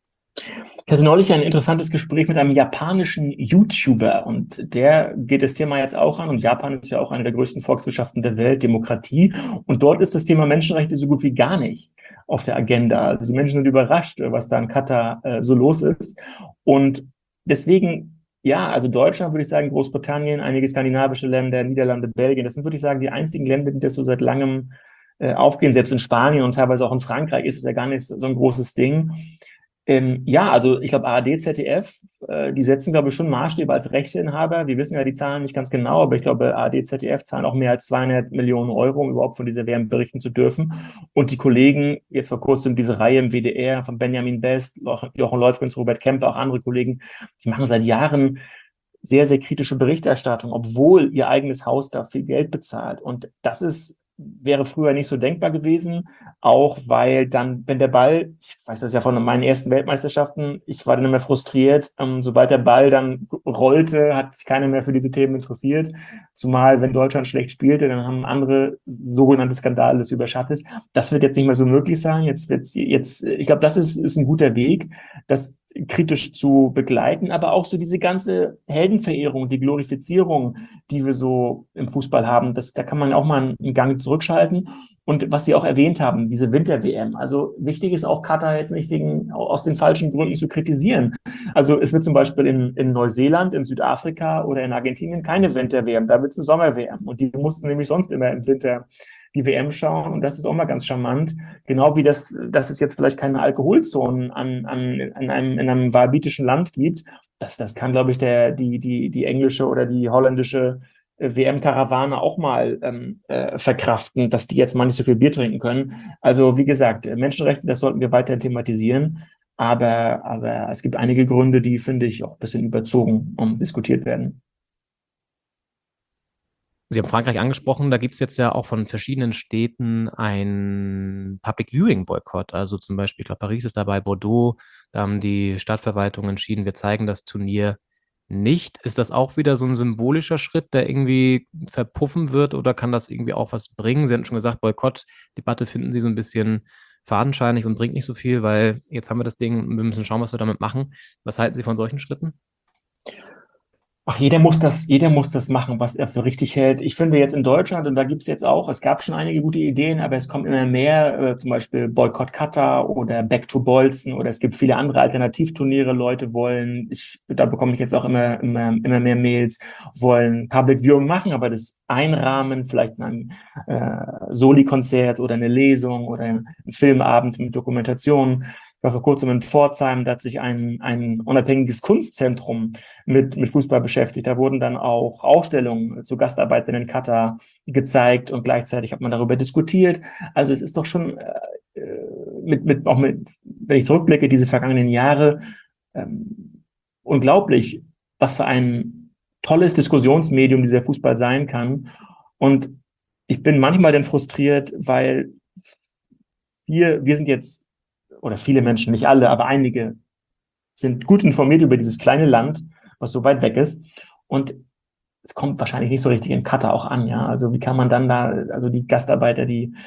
Ich hatte neulich ein interessantes Gespräch mit einem japanischen YouTuber und der geht das Thema jetzt auch an und Japan ist ja auch eine der größten Volkswirtschaften der Welt, Demokratie, und dort ist das Thema Menschenrechte so gut wie gar nicht auf der Agenda. Also die Menschen sind überrascht, was da in Katar so los ist, und deswegen, ja, also Deutschland würde ich sagen, Großbritannien, einige skandinavische Länder, Niederlande, Belgien, das sind, würde ich sagen, die einzigen Länder, die das so seit langem aufgehen. Selbst in Spanien und teilweise auch in Frankreich ist es ja gar nicht so ein großes Ding. Ja, also ich glaube, ARD, ZDF, die setzen, glaube ich, schon Maßstäbe als Rechteinhaber. Wir wissen ja die Zahlen nicht ganz genau, aber ich glaube, ARD, ZDF zahlen auch mehr als 200 Millionen Euro, um überhaupt von dieser WM berichten zu dürfen. Und die Kollegen, jetzt vor kurzem diese Reihe im WDR von Benjamin Best, Jochen Leufgens, Robert Kemper, auch andere Kollegen, die machen seit Jahren sehr, sehr kritische Berichterstattung, obwohl ihr eigenes Haus da viel Geld bezahlt. Und das wäre früher nicht so denkbar gewesen, auch weil dann, wenn der Ball, ich weiß das ja von meinen ersten Weltmeisterschaften, ich war dann immer frustriert, sobald der Ball dann rollte, hat sich keiner mehr für diese Themen interessiert, zumal wenn Deutschland schlecht spielte, dann haben andere sogenannte Skandale das überschattet. Das wird jetzt nicht mehr so möglich sein, jetzt, ich glaube, das ist ein guter Weg, das kritisch zu begleiten, aber auch so diese ganze Heldenverehrung, die Glorifizierung, die wir so im Fußball haben, da kann man auch mal einen Gang zurückschalten. Und was Sie auch erwähnt haben, diese Winter-WM. Also wichtig ist auch, Katar jetzt nicht aus den falschen Gründen zu kritisieren. Also es wird zum Beispiel in Neuseeland, in Südafrika oder in Argentinien keine Winter-WM, da wird es eine Sommer-WM. Und die mussten nämlich sonst immer im Winter die WM schauen, und das ist auch mal ganz charmant. Genau wie dass es jetzt vielleicht keine Alkoholzonen in einem wahhabitischen Land gibt. Das kann, glaube ich, die englische oder die holländische WM-Karawane auch mal verkraften, dass die jetzt mal nicht so viel Bier trinken können. Also wie gesagt, Menschenrechte, das sollten wir weiter thematisieren. Aber es gibt einige Gründe, die, finde ich, auch ein bisschen überzogen diskutiert werden. Sie haben Frankreich angesprochen, da gibt es jetzt ja auch von verschiedenen Städten ein Public Viewing Boykott. Also zum Beispiel, ich glaube, Paris ist dabei, Bordeaux, da haben die Stadtverwaltungen entschieden, wir zeigen das Turnier nicht. Ist das auch wieder so ein symbolischer Schritt, der irgendwie verpuffen wird, oder kann das irgendwie auch was bringen? Sie hatten schon gesagt, Boykottdebatte finden Sie so ein bisschen fadenscheinig und bringt nicht so viel, weil jetzt haben wir das Ding und wir müssen schauen, was wir damit machen. Was halten Sie von solchen Schritten? Ach, jeder muss das machen, was er für richtig hält. Ich finde jetzt in Deutschland, und da gibt's jetzt auch, es gab schon einige gute Ideen, aber es kommt immer mehr, zum Beispiel Boykott Katar oder Back to Bolzen, oder es gibt viele andere Alternativturniere. Leute da bekomme ich jetzt auch immer mehr Mails, wollen Public Viewing machen, aber das einrahmen, vielleicht in einem Soli-Konzert oder eine Lesung oder ein Filmabend mit Dokumentation. Ich war vor kurzem in Pforzheim, da hat sich ein unabhängiges Kunstzentrum mit Fußball beschäftigt. Da wurden dann auch Ausstellungen zu Gastarbeitern in Katar gezeigt und gleichzeitig hat man darüber diskutiert. Also es ist doch schon wenn ich zurückblicke, diese vergangenen Jahre, unglaublich, was für ein tolles Diskussionsmedium dieser Fußball sein kann. Und ich bin manchmal dann frustriert, weil wir sind jetzt, oder viele Menschen, nicht alle, aber einige sind gut informiert über dieses kleine Land, was so weit weg ist. Und es kommt wahrscheinlich nicht so richtig in Katar auch an, ja. Also wie kann man dann da, also die Gastarbeiter, und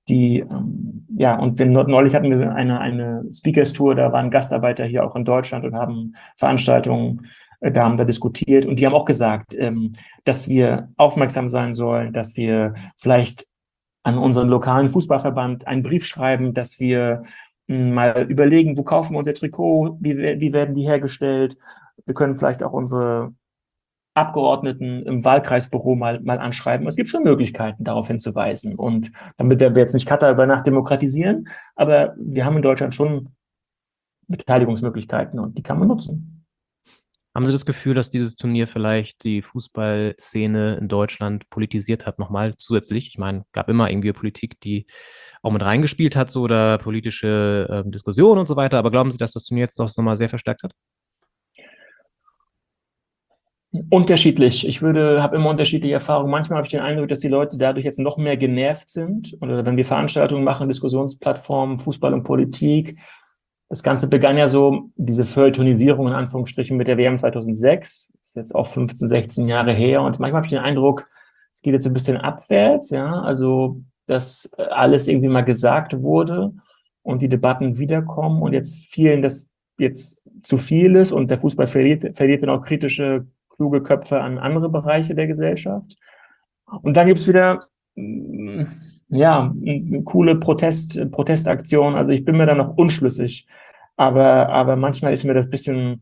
neulich hatten wir eine Speakers-Tour, da waren Gastarbeiter hier auch in Deutschland und haben Veranstaltungen, da haben wir diskutiert, und die haben auch gesagt, dass wir aufmerksam sein sollen, dass wir vielleicht an unseren lokalen Fußballverband einen Brief schreiben, dass wir mal überlegen, wo kaufen wir unser Trikot, wie werden die hergestellt. Wir können vielleicht auch unsere Abgeordneten im Wahlkreisbüro mal anschreiben. Es gibt schon Möglichkeiten, darauf hinzuweisen. Und damit werden wir jetzt nicht Katar über Nacht demokratisieren, aber wir haben in Deutschland schon Beteiligungsmöglichkeiten und die kann man nutzen. Haben Sie das Gefühl, dass dieses Turnier vielleicht die Fußballszene in Deutschland politisiert hat, nochmal zusätzlich? Ich meine, gab immer irgendwie Politik, die auch mit reingespielt hat, so oder politische Diskussionen und so weiter. Aber glauben Sie, dass das Turnier jetzt doch nochmal sehr verstärkt hat? Unterschiedlich. Habe immer unterschiedliche Erfahrungen. Manchmal habe ich den Eindruck, dass die Leute dadurch jetzt noch mehr genervt sind. Oder wenn wir Veranstaltungen machen, Diskussionsplattformen, Fußball und Politik. Das Ganze begann ja so, diese Feuilletonisierung in Anführungsstrichen mit der WM 2006. Das ist jetzt auch 15, 16 Jahre her. Und manchmal habe ich den Eindruck, es geht jetzt ein bisschen abwärts. Ja, also, dass alles irgendwie mal gesagt wurde und die Debatten wiederkommen und jetzt vielen das jetzt zu viel ist und der Fußball verliert dann auch kritische, kluge Köpfe an andere Bereiche der Gesellschaft. Und dann gibt's wieder, eine coole Protestaktion. Also ich bin mir da noch unschlüssig. Aber manchmal ist mir das bisschen,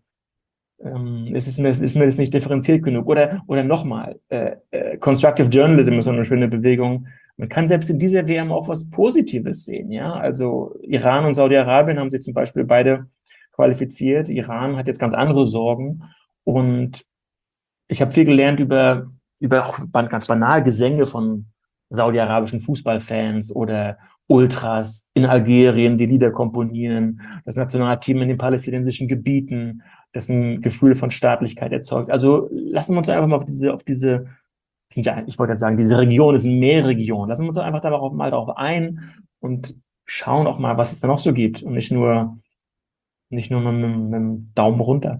ist mir das nicht differenziert genug. Oder nochmal, Constructive Journalism ist so eine schöne Bewegung. Man kann selbst in dieser WM auch was Positives sehen, ja. Also Iran und Saudi-Arabien haben sich zum Beispiel beide qualifiziert. Iran hat jetzt ganz andere Sorgen. Und ich habe viel gelernt über auch ganz banal Gesänge von saudi-arabischen Fußballfans oder Ultras in Algerien, die Lieder komponieren, das Nationalteam in den palästinensischen Gebieten, das ein Gefühl von Staatlichkeit erzeugt. Also lassen wir uns einfach mal auf diese ich wollte jetzt sagen, diese Region ist eine Meerregion. Lassen wir uns einfach mal darauf ein und schauen auch mal, was es da noch so gibt und nicht nur mit einem Daumen runter.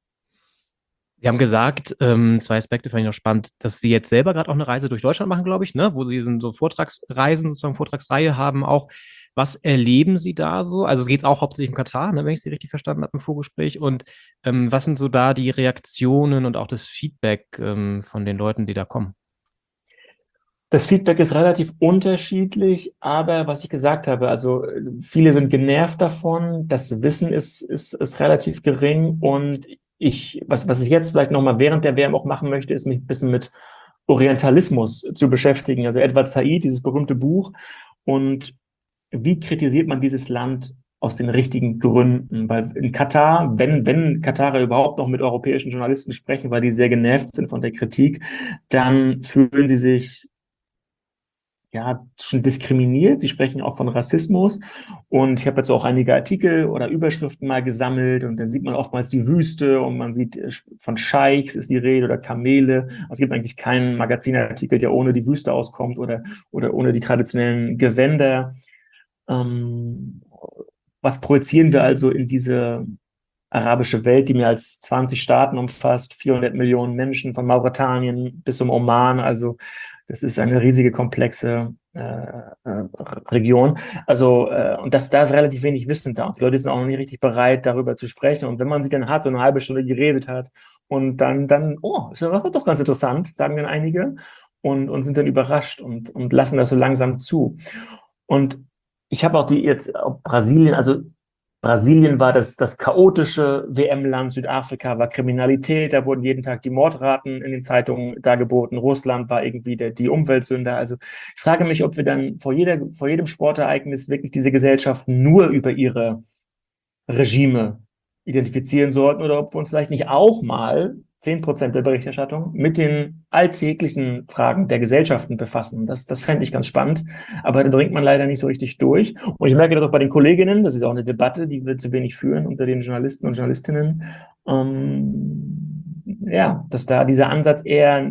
Sie haben gesagt, 2 Aspekte fand ich noch spannend, dass Sie jetzt selber gerade auch eine Reise durch Deutschland machen, glaube ich, ne? Wo Sie so Vortragsreisen, sozusagen Vortragsreihe haben auch. Was erleben Sie da so? Also geht es auch hauptsächlich um Katar, ne, wenn ich Sie richtig verstanden habe im Vorgespräch. Und was sind so da die Reaktionen und auch das Feedback von den Leuten, die da kommen? Das Feedback ist relativ unterschiedlich, aber was ich gesagt habe, also viele sind genervt davon, das Wissen ist relativ gering und was ich jetzt vielleicht nochmal während der WM auch machen möchte, ist mich ein bisschen mit Orientalismus zu beschäftigen. Also Edward Said, dieses berühmte Buch. Und wie kritisiert man dieses Land aus den richtigen Gründen? Weil in Katar, wenn Katarer überhaupt noch mit europäischen Journalisten sprechen, weil die sehr genervt sind von der Kritik, dann fühlen sie sich schon diskriminiert. Sie sprechen auch von Rassismus. Und ich habe jetzt auch einige Artikel oder Überschriften mal gesammelt und dann sieht man oftmals die Wüste und man sieht von Scheichs ist die Rede oder Kamele. Also es gibt eigentlich keinen Magazinartikel, der ohne die Wüste auskommt oder ohne die traditionellen Gewänder. Was projizieren wir also in diese arabische Welt, die mehr als 20 Staaten umfasst, 400 Millionen Menschen von Mauretanien bis zum Oman, also das ist eine riesige, komplexe Region. Also, und da ist relativ wenig Wissen da. Und die Leute sind auch noch nicht richtig bereit, darüber zu sprechen. Und wenn man sie dann hat und eine halbe Stunde geredet hat und dann, ist das doch ganz interessant, sagen dann einige, und sind dann überrascht und lassen das so langsam zu. Und ich habe auch Brasilien war das chaotische WM-Land, Südafrika war Kriminalität, da wurden jeden Tag die Mordraten in den Zeitungen dargeboten, Russland war irgendwie die Umweltsünder. Also ich frage mich, ob wir dann vor jedem Sportereignis wirklich diese Gesellschaft nur über ihre Regime identifizieren sollten oder ob wir uns vielleicht nicht auch mal 10% der Berichterstattung mit den alltäglichen Fragen der Gesellschaften befassen. Das fände ich ganz spannend, aber da dringt man leider nicht so richtig durch. Und ich merke das auch bei den Kolleginnen, das ist auch eine Debatte, die wir zu wenig führen unter den Journalisten und Journalistinnen, dass da dieser Ansatz eher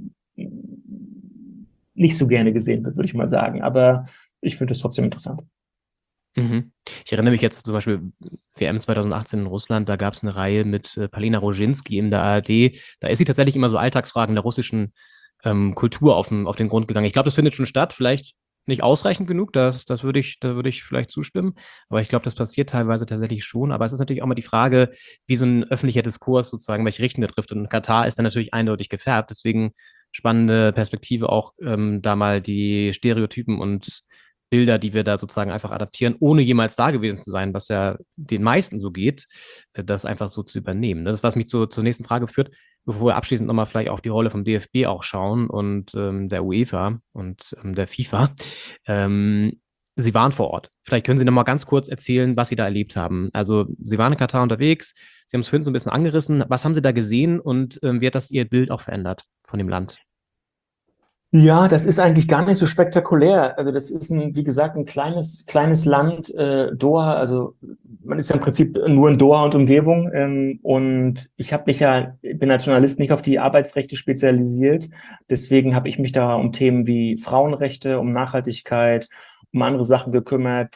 nicht so gerne gesehen wird, würde ich mal sagen. Aber ich finde es trotzdem interessant. Ich erinnere mich jetzt zum Beispiel WM 2018 in Russland, da gab es eine Reihe mit Palina Roginski in der ARD. Da ist sie tatsächlich immer so Alltagsfragen der russischen Kultur auf den Grund gegangen. Ich glaube, das findet schon statt, vielleicht nicht ausreichend genug, da würde ich vielleicht zustimmen. Aber ich glaube, das passiert teilweise tatsächlich schon. Aber es ist natürlich auch mal die Frage, wie so ein öffentlicher Diskurs sozusagen, welche Richtung der trifft. Und Katar ist dann natürlich eindeutig gefärbt. Deswegen spannende Perspektive auch, da mal die Stereotypen und Bilder, die wir da sozusagen einfach adaptieren, ohne jemals da gewesen zu sein, was ja den meisten so geht, das einfach so zu übernehmen. Das ist, was mich zur nächsten Frage führt, bevor wir abschließend nochmal vielleicht auf die Rolle vom DFB auch schauen und der UEFA und der FIFA. Sie waren vor Ort. Vielleicht können Sie noch mal ganz kurz erzählen, was Sie da erlebt haben. Also Sie waren in Katar unterwegs, Sie haben es vorhin so ein bisschen angerissen. Was haben Sie da gesehen und wie hat das Ihr Bild auch verändert von dem Land? Ja, das ist eigentlich gar nicht so spektakulär. Also das ist wie gesagt, ein kleines Land, Doha. Also man ist ja im Prinzip nur in Doha und Umgebung. Und ich bin als Journalist nicht auf die Arbeitsrechte spezialisiert. Deswegen habe ich mich da um Themen wie Frauenrechte, um Nachhaltigkeit, um andere Sachen gekümmert.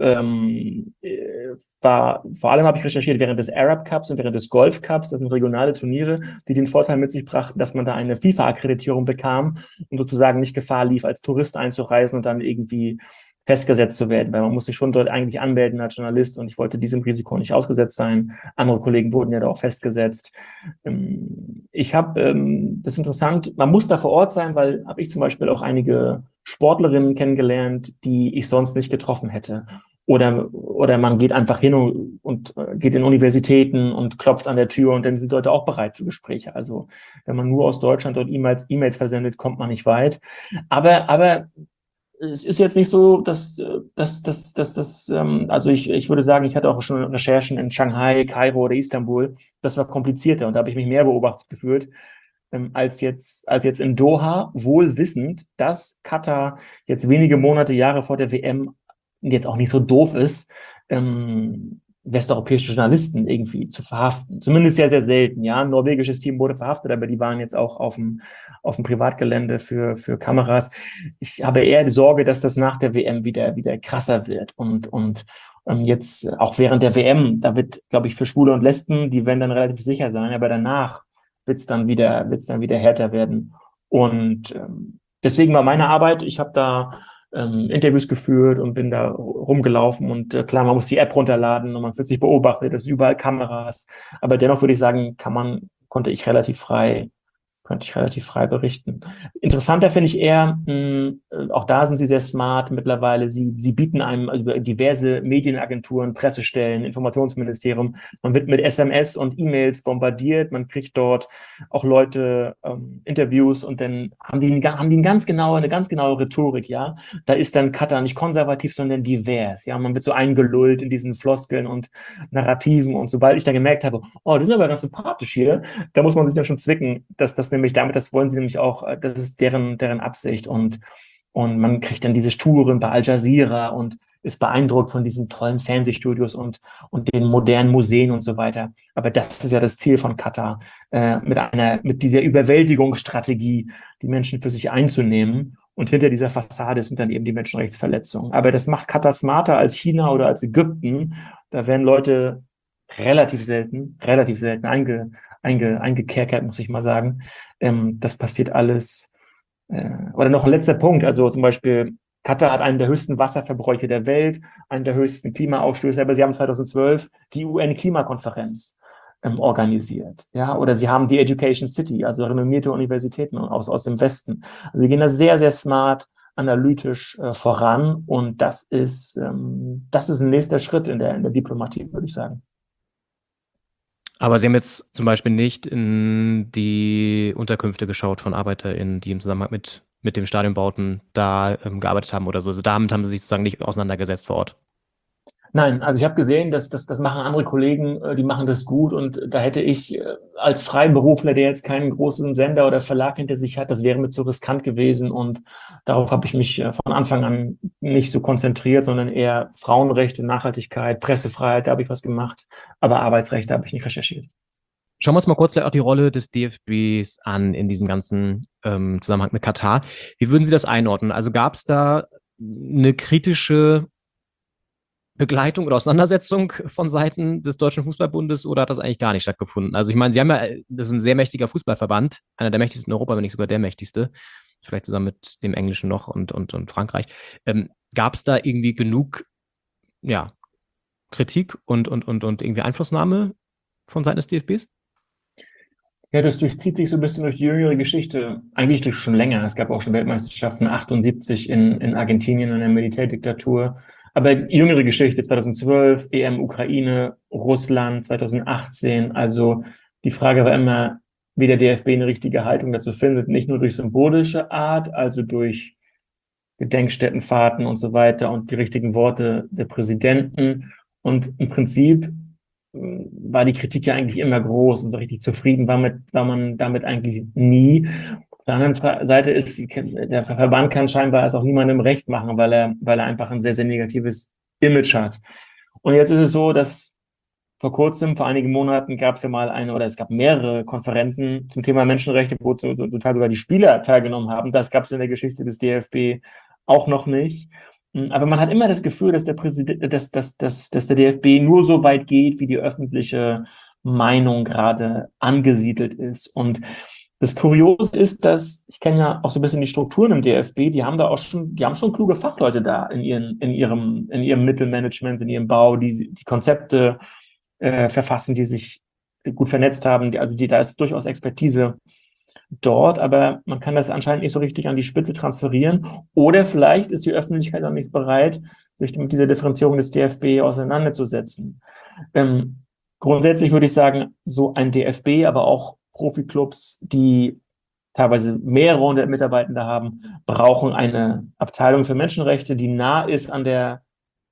Vor allem habe ich recherchiert während des Arab Cups und während des Golf Cups. Das sind regionale Turniere, die den Vorteil mit sich brachten, dass man da eine FIFA-Akkreditierung bekam und sozusagen nicht Gefahr lief, als Tourist einzureisen und dann irgendwie festgesetzt zu werden, weil man muss sich schon dort eigentlich anmelden als Journalist und ich wollte diesem Risiko nicht ausgesetzt sein. Andere Kollegen wurden ja da auch festgesetzt. Das ist interessant, man muss da vor Ort sein, weil habe ich zum Beispiel auch einige Sportlerinnen kennengelernt, die ich sonst nicht getroffen hätte. Oder man geht einfach hin und geht in Universitäten und klopft an der Tür und dann sind Leute auch bereit für Gespräche. Also wenn man nur aus Deutschland dort E-Mails versendet, kommt man nicht weit. Aber es ist jetzt nicht so, also ich würde sagen, ich hatte auch schon Recherchen in Shanghai, Kairo oder Istanbul. Das war komplizierter und da habe ich mich mehr beobachtet gefühlt als jetzt in Doha, wohl wissend, dass Katar jetzt wenige Monate, Jahre vor der WM jetzt auch nicht so doof ist, westeuropäische Journalisten irgendwie zu verhaften. Zumindest sehr, sehr selten. Ja, ein norwegisches Team wurde verhaftet, aber die waren jetzt auch auf dem Privatgelände für Kameras. Ich habe eher die Sorge, dass das nach der WM wieder krasser wird und jetzt auch während der WM, da wird, glaube ich, für Schwule und Lesben, die werden dann relativ sicher sein, aber danach wird's dann wieder härter werden. Und deswegen war meine Arbeit, ich habe da Interviews geführt und bin da rumgelaufen und klar, man muss die App runterladen und man wird sich beobachtet, es sind überall Kameras, aber dennoch würde ich sagen, konnte ich relativ frei berichten. Interessanter finde ich eher, auch da sind sie sehr smart mittlerweile, sie bieten einem über diverse Medienagenturen, Pressestellen, Informationsministerium, man wird mit SMS und E-Mails bombardiert, man kriegt dort auch Leute Interviews und dann haben die eine ganz genaue Rhetorik, ja. Da ist dann Katar nicht konservativ, sondern divers, ja. Man wird so eingelullt in diesen Floskeln und Narrativen und sobald ich dann gemerkt habe, oh, die sind aber ganz sympathisch hier, da muss man sich dann schon zwicken, dass das nämlich damit, das wollen sie nämlich auch, das ist deren Absicht und man kriegt dann diese Touren bei Al Jazeera und ist beeindruckt von diesen tollen Fernsehstudios und den modernen Museen und so weiter. Aber das ist ja das Ziel von Katar, mit dieser Überwältigungsstrategie die Menschen für sich einzunehmen. Und hinter dieser Fassade sind dann eben die Menschenrechtsverletzungen. Aber das macht Katar smarter als China oder als Ägypten. Da werden Leute relativ selten eingekerkert, muss ich mal sagen. Das passiert alles. Oder noch ein letzter Punkt, also zum Beispiel Katar hat einen der höchsten Wasserverbräuche der Welt, einen der höchsten Klimaausstöße, aber sie haben 2012 die UN-Klimakonferenz organisiert. Ja, oder sie haben die Education City, also renommierte Universitäten aus dem Westen. Also wir gehen da sehr, sehr smart, analytisch voran und das ist ein nächster Schritt in der Diplomatie, würde ich sagen. Aber Sie haben jetzt zum Beispiel nicht in die Unterkünfte geschaut von ArbeiterInnen, die im Zusammenhang mit dem Stadionbauten da gearbeitet haben oder so. Also damit haben Sie sich sozusagen nicht auseinandergesetzt vor Ort. Nein, also ich habe gesehen, dass das machen andere Kollegen, die machen das gut und da hätte ich als Freiberufler, der jetzt keinen großen Sender oder Verlag hinter sich hat, das wäre mir zu riskant gewesen und darauf habe ich mich von Anfang an nicht so konzentriert, sondern eher Frauenrechte, Nachhaltigkeit, Pressefreiheit, da habe ich was gemacht, aber Arbeitsrechte habe ich nicht recherchiert. Schauen wir uns mal kurz auch die Rolle des DFBs an in diesem ganzen Zusammenhang mit Katar. Wie würden Sie das einordnen? Also gab es da eine kritische Begleitung oder Auseinandersetzung von Seiten des Deutschen Fußballbundes oder hat das eigentlich gar nicht stattgefunden? Also ich meine, Sie haben ja, das ist ein sehr mächtiger Fußballverband, einer der mächtigsten in Europa, wenn nicht sogar der mächtigste, vielleicht zusammen mit dem Englischen noch und Frankreich. Gab es da irgendwie genug Kritik und irgendwie Einflussnahme von Seiten des DFBs? Ja, das durchzieht sich so ein bisschen durch die jüngere Geschichte, eigentlich schon länger. Es gab auch schon Weltmeisterschaften 78 in Argentinien in der Militärdiktatur. Aber jüngere Geschichte, 2012, EM Ukraine, Russland 2018. Also die Frage war immer, wie der DFB eine richtige Haltung dazu findet. Nicht nur durch symbolische Art, also durch Gedenkstättenfahrten und so weiter und die richtigen Worte der Präsidenten. Und im Prinzip war die Kritik ja eigentlich immer groß und so richtig zufrieden war man damit eigentlich nie. Auf der anderen Seite ist, der Verband kann scheinbar es auch niemandem recht machen, weil er einfach ein sehr, sehr negatives Image hat. Und jetzt ist es so, dass vor kurzem, vor einigen Monaten gab es ja mal es gab mehrere Konferenzen zum Thema Menschenrechte, wo total sogar die Spieler teilgenommen haben. Das gab es in der Geschichte des DFB auch noch nicht. Aber man hat immer das Gefühl, dass der DFB nur so weit geht, wie die öffentliche Meinung gerade angesiedelt ist. Und das Kuriose ist, dass, ich kenne ja auch so ein bisschen die Strukturen im DFB, die haben schon kluge Fachleute da in ihrem Mittelmanagement, in ihrem Bau, die Konzepte verfassen, die sich gut vernetzt haben, da ist durchaus Expertise dort, aber man kann das anscheinend nicht so richtig an die Spitze transferieren. Oder vielleicht ist die Öffentlichkeit auch nicht bereit, sich mit dieser Differenzierung des DFB auseinanderzusetzen. Grundsätzlich würde ich sagen, so ein DFB, aber auch Profiklubs, die teilweise mehrere hundert Mitarbeitende haben, brauchen eine Abteilung für Menschenrechte, die nah ist an der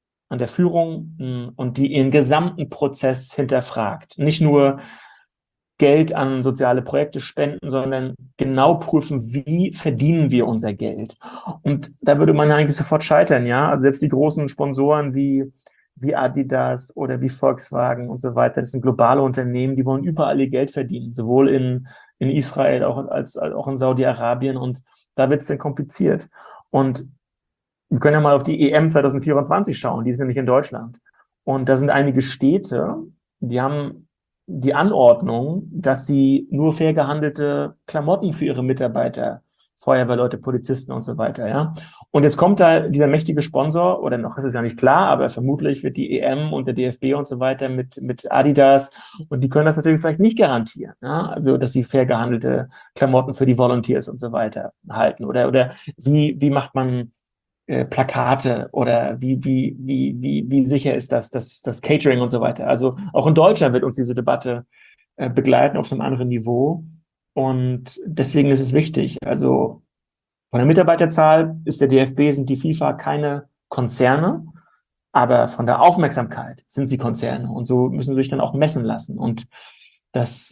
Führung und die ihren gesamten Prozess hinterfragt. Nicht nur Geld an soziale Projekte spenden, sondern genau prüfen, wie verdienen wir unser Geld. Und da würde man eigentlich sofort scheitern, ja. Also selbst die großen Sponsoren wie Adidas oder wie Volkswagen und so weiter, das sind globale Unternehmen, die wollen überall ihr Geld verdienen, sowohl in Israel als auch in Saudi-Arabien, und da wird es dann kompliziert. Und wir können ja mal auf die EM 2024 schauen, die ist nämlich in Deutschland. Und da sind einige Städte, die haben die Anordnung, dass sie nur fair gehandelte Klamotten für ihre Mitarbeiter, Feuerwehrleute, Polizisten und so weiter, ja. Und jetzt kommt da dieser mächtige Sponsor, oder noch ist es ja nicht klar, aber vermutlich wird die EM und der DFB und so weiter mit Adidas, und die können das natürlich vielleicht nicht garantieren, ja. Also, dass sie fair gehandelte Klamotten für die Volunteers und so weiter halten. Oder wie macht man Plakate, oder wie sicher ist das Catering und so weiter. Also auch in Deutschland wird uns diese Debatte begleiten auf einem anderen Niveau, und deswegen ist es wichtig. Also von der Mitarbeiterzahl sind die FIFA keine Konzerne, aber von der Aufmerksamkeit sind sie Konzerne, und so müssen sie sich dann auch messen lassen, und das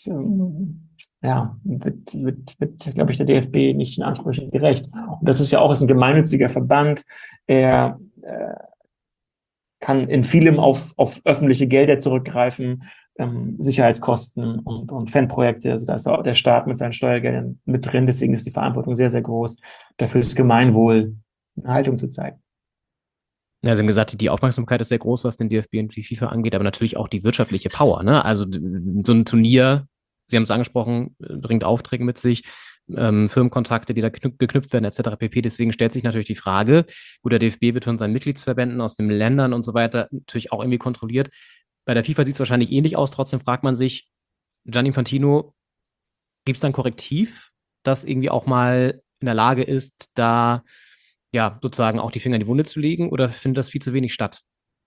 wird, glaube ich, der DFB nicht den Ansprüchen gerecht. Und das ist ein gemeinnütziger Verband. Er kann in vielem auf öffentliche Gelder zurückgreifen, Sicherheitskosten und Fanprojekte. Also da ist auch der Staat mit seinen Steuergeldern mit drin. Deswegen ist die Verantwortung sehr, sehr groß, dafür das Gemeinwohl eine Haltung zu zeigen. Ja, Sie haben gesagt, die Aufmerksamkeit ist sehr groß, was den DFB und die FIFA angeht, aber natürlich auch die wirtschaftliche Power, ne? Also so ein Turnier, Sie haben es angesprochen, bringt Aufträge mit sich, Firmenkontakte, die da geknüpft werden, etc. pp. Deswegen stellt sich natürlich die Frage, gut, der DFB wird von seinen Mitgliedsverbänden aus den Ländern und so weiter natürlich auch irgendwie kontrolliert. Bei der FIFA sieht es wahrscheinlich ähnlich aus. Trotzdem fragt man sich, Gianni Infantino, gibt es da ein Korrektiv, das irgendwie auch mal in der Lage ist, da ja sozusagen auch die Finger in die Wunde zu legen, oder findet das viel zu wenig statt?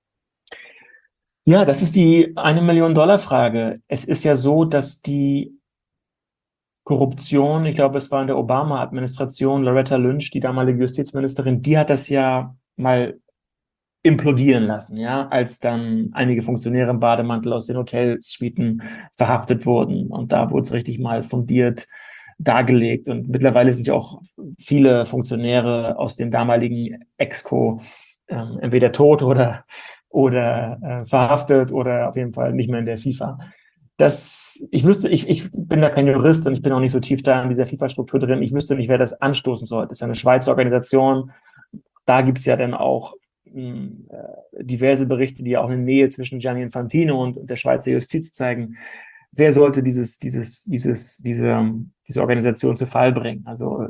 Ja, das ist die $1-Million-Frage. Es ist ja so, dass die Korruption, ich glaube, es war in der Obama-Administration, Loretta Lynch, die damalige Justizministerin, die hat das ja mal implodieren lassen, ja, als dann einige Funktionäre im Bademantel aus den Hotelsuiten verhaftet wurden, und da wurde es richtig mal fundiert dargelegt, und mittlerweile sind ja auch viele Funktionäre aus dem damaligen Exco entweder tot oder verhaftet oder auf jeden Fall nicht mehr in der FIFA. Ich bin da kein Jurist und ich bin auch nicht so tief da in dieser FIFA-Struktur drin. Ich wüsste nicht, wer das anstoßen soll. Das ist eine Schweizer Organisation. Da gibt es ja dann auch diverse Berichte, die auch eine Nähe zwischen Gianni Infantino und der Schweizer Justiz zeigen. Wer sollte diese Organisation zu Fall bringen? Also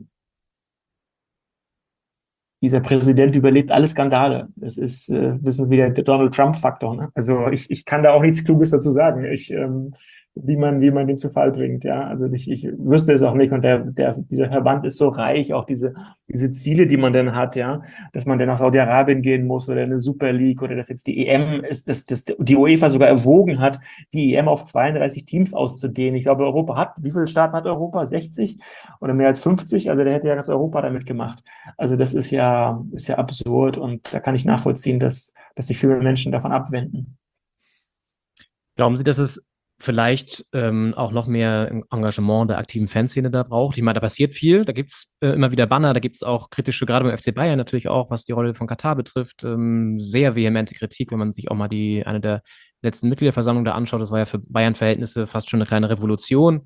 dieser Präsident überlebt alle Skandale. Das ist wieder der Donald Trump-Faktor. Ne? Also ich kann da auch nichts Kluges dazu sagen. wie man den zu Fall bringt, ja. Also ich wüsste es auch nicht. Und dieser Verband ist so reich, auch diese Ziele, die man dann hat, ja, dass man dann nach Saudi-Arabien gehen muss oder eine Super League oder dass jetzt die EM ist, dass die UEFA sogar erwogen hat, die EM auf 32 Teams auszudehnen. Ich glaube, Europa hat, wie viele Staaten hat Europa? 60 oder mehr als 50? Also der hätte ja ganz Europa damit gemacht. Also das ist ja absurd und da kann ich nachvollziehen, dass sich viele Menschen davon abwenden. Glauben Sie, dass es vielleicht auch noch mehr Engagement der aktiven Fanszene da braucht? Ich meine, da passiert viel, da gibt es immer wieder Banner, da gibt es auch kritische, gerade beim FC Bayern natürlich auch, was die Rolle von Katar betrifft, sehr vehemente Kritik, wenn man sich auch mal eine der letzten Mitgliederversammlungen da anschaut. Das war ja für Bayern-Verhältnisse fast schon eine kleine Revolution.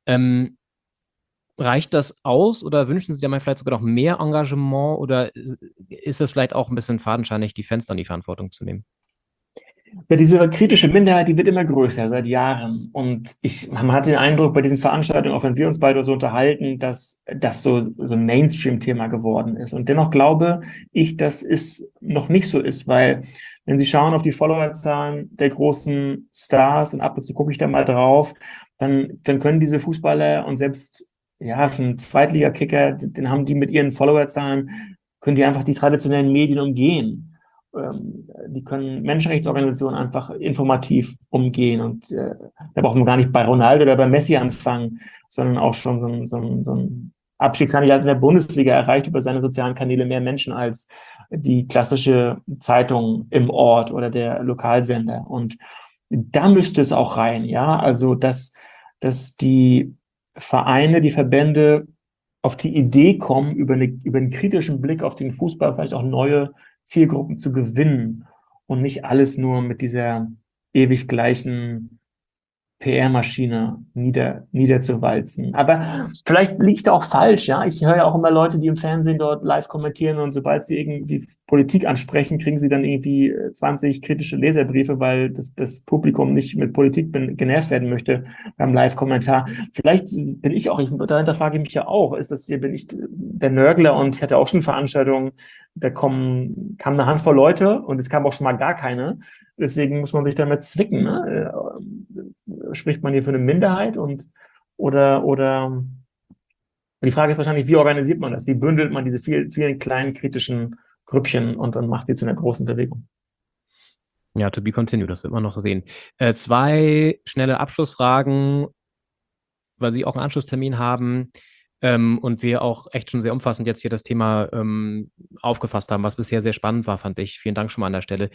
Reicht das aus oder wünschen Sie da mal vielleicht sogar noch mehr Engagement oder ist es vielleicht auch ein bisschen fadenscheinig, die Fans dann die Verantwortung zu nehmen? Ja, diese kritische Minderheit, die wird immer größer seit Jahren. Und man hat den Eindruck bei diesen Veranstaltungen, auch wenn wir uns beide so unterhalten, dass das so ein Mainstream-Thema geworden ist. Und dennoch glaube ich, dass es noch nicht so ist, weil wenn Sie schauen auf die Followerzahlen der großen Stars und ab und zu gucke ich da mal drauf, dann können diese Fußballer und selbst schon Zweitliga-Kicker, den haben die mit ihren Followerzahlen, können die einfach die traditionellen Medien umgehen. Die können Menschenrechtsorganisationen einfach informativ umgehen und da braucht man gar nicht bei Ronaldo oder bei Messi anfangen, sondern auch schon so ein Abstiegskandidat in der Bundesliga erreicht über seine sozialen Kanäle mehr Menschen als die klassische Zeitung im Ort oder der Lokalsender. Und da müsste es auch rein, ja, also dass die Vereine, die Verbände auf die Idee kommen, über einen kritischen Blick auf den Fußball vielleicht auch neue Zielgruppen zu gewinnen und nicht alles nur mit dieser ewig gleichen PR-Maschine niederzuwalzen. Aber vielleicht liege ich da auch falsch, ja. Ich höre ja auch immer Leute, die im Fernsehen dort live kommentieren und sobald sie irgendwie Politik ansprechen, kriegen sie dann irgendwie 20 kritische Leserbriefe, weil das Publikum nicht mit Politik genervt werden möchte beim Live-Kommentar. Vielleicht bin ich auch, dahinter frage ich mich ja auch, bin ich der Nörgler und ich hatte auch schon Veranstaltungen, da kam eine Handvoll Leute und es kam auch schon mal gar keine. Deswegen muss man sich damit zwicken, ne? Spricht man hier für eine Minderheit oder die Frage ist wahrscheinlich, wie organisiert man das? Wie bündelt man diese vielen kleinen kritischen Grüppchen und macht die zu einer großen Bewegung? Ja, to be continued, das wird man noch sehen. 2 schnelle Abschlussfragen, weil Sie auch einen Anschlusstermin haben und wir auch echt schon sehr umfassend jetzt hier das Thema aufgefasst haben, was bisher sehr spannend war, fand ich. Vielen Dank schon mal an der Stelle.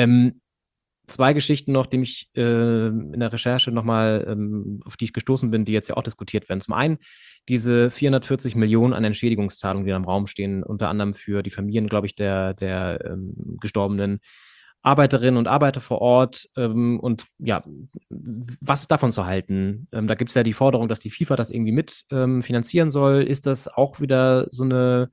2 Geschichten noch, die mich in der Recherche nochmal, auf die ich gestoßen bin, die jetzt ja auch diskutiert werden. Zum einen diese 440 Millionen an Entschädigungszahlungen, die da im Raum stehen, unter anderem für die Familien, glaube ich, der gestorbenen Arbeiterinnen und Arbeiter vor Ort. Und ja, was ist davon zu halten? Da gibt es ja die Forderung, dass die FIFA das irgendwie mit finanzieren soll. Ist das auch wieder so eine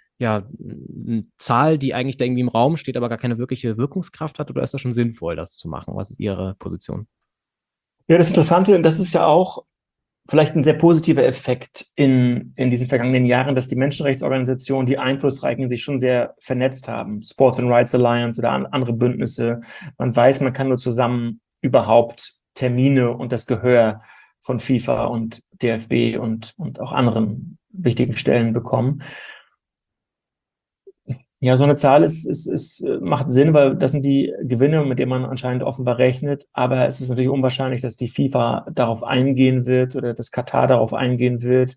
Zahl, die eigentlich da irgendwie im Raum steht, aber gar keine wirkliche Wirkungskraft hat, oder ist das schon sinnvoll, das zu machen? Was ist Ihre Position? Ja, das Interessante, und das ist ja auch vielleicht ein sehr positiver Effekt in diesen vergangenen Jahren, dass die Menschenrechtsorganisationen, die Einflussreichen, sich schon sehr vernetzt haben. Sports and Rights Alliance oder andere Bündnisse. Man weiß, man kann nur zusammen überhaupt Termine und das Gehör von FIFA und DFB und auch anderen wichtigen Stellen bekommen. Ja, so eine Zahl macht Sinn, weil das sind die Gewinne, mit denen man anscheinend offenbar rechnet. Aber es ist natürlich unwahrscheinlich, dass die FIFA darauf eingehen wird oder dass Katar darauf eingehen wird.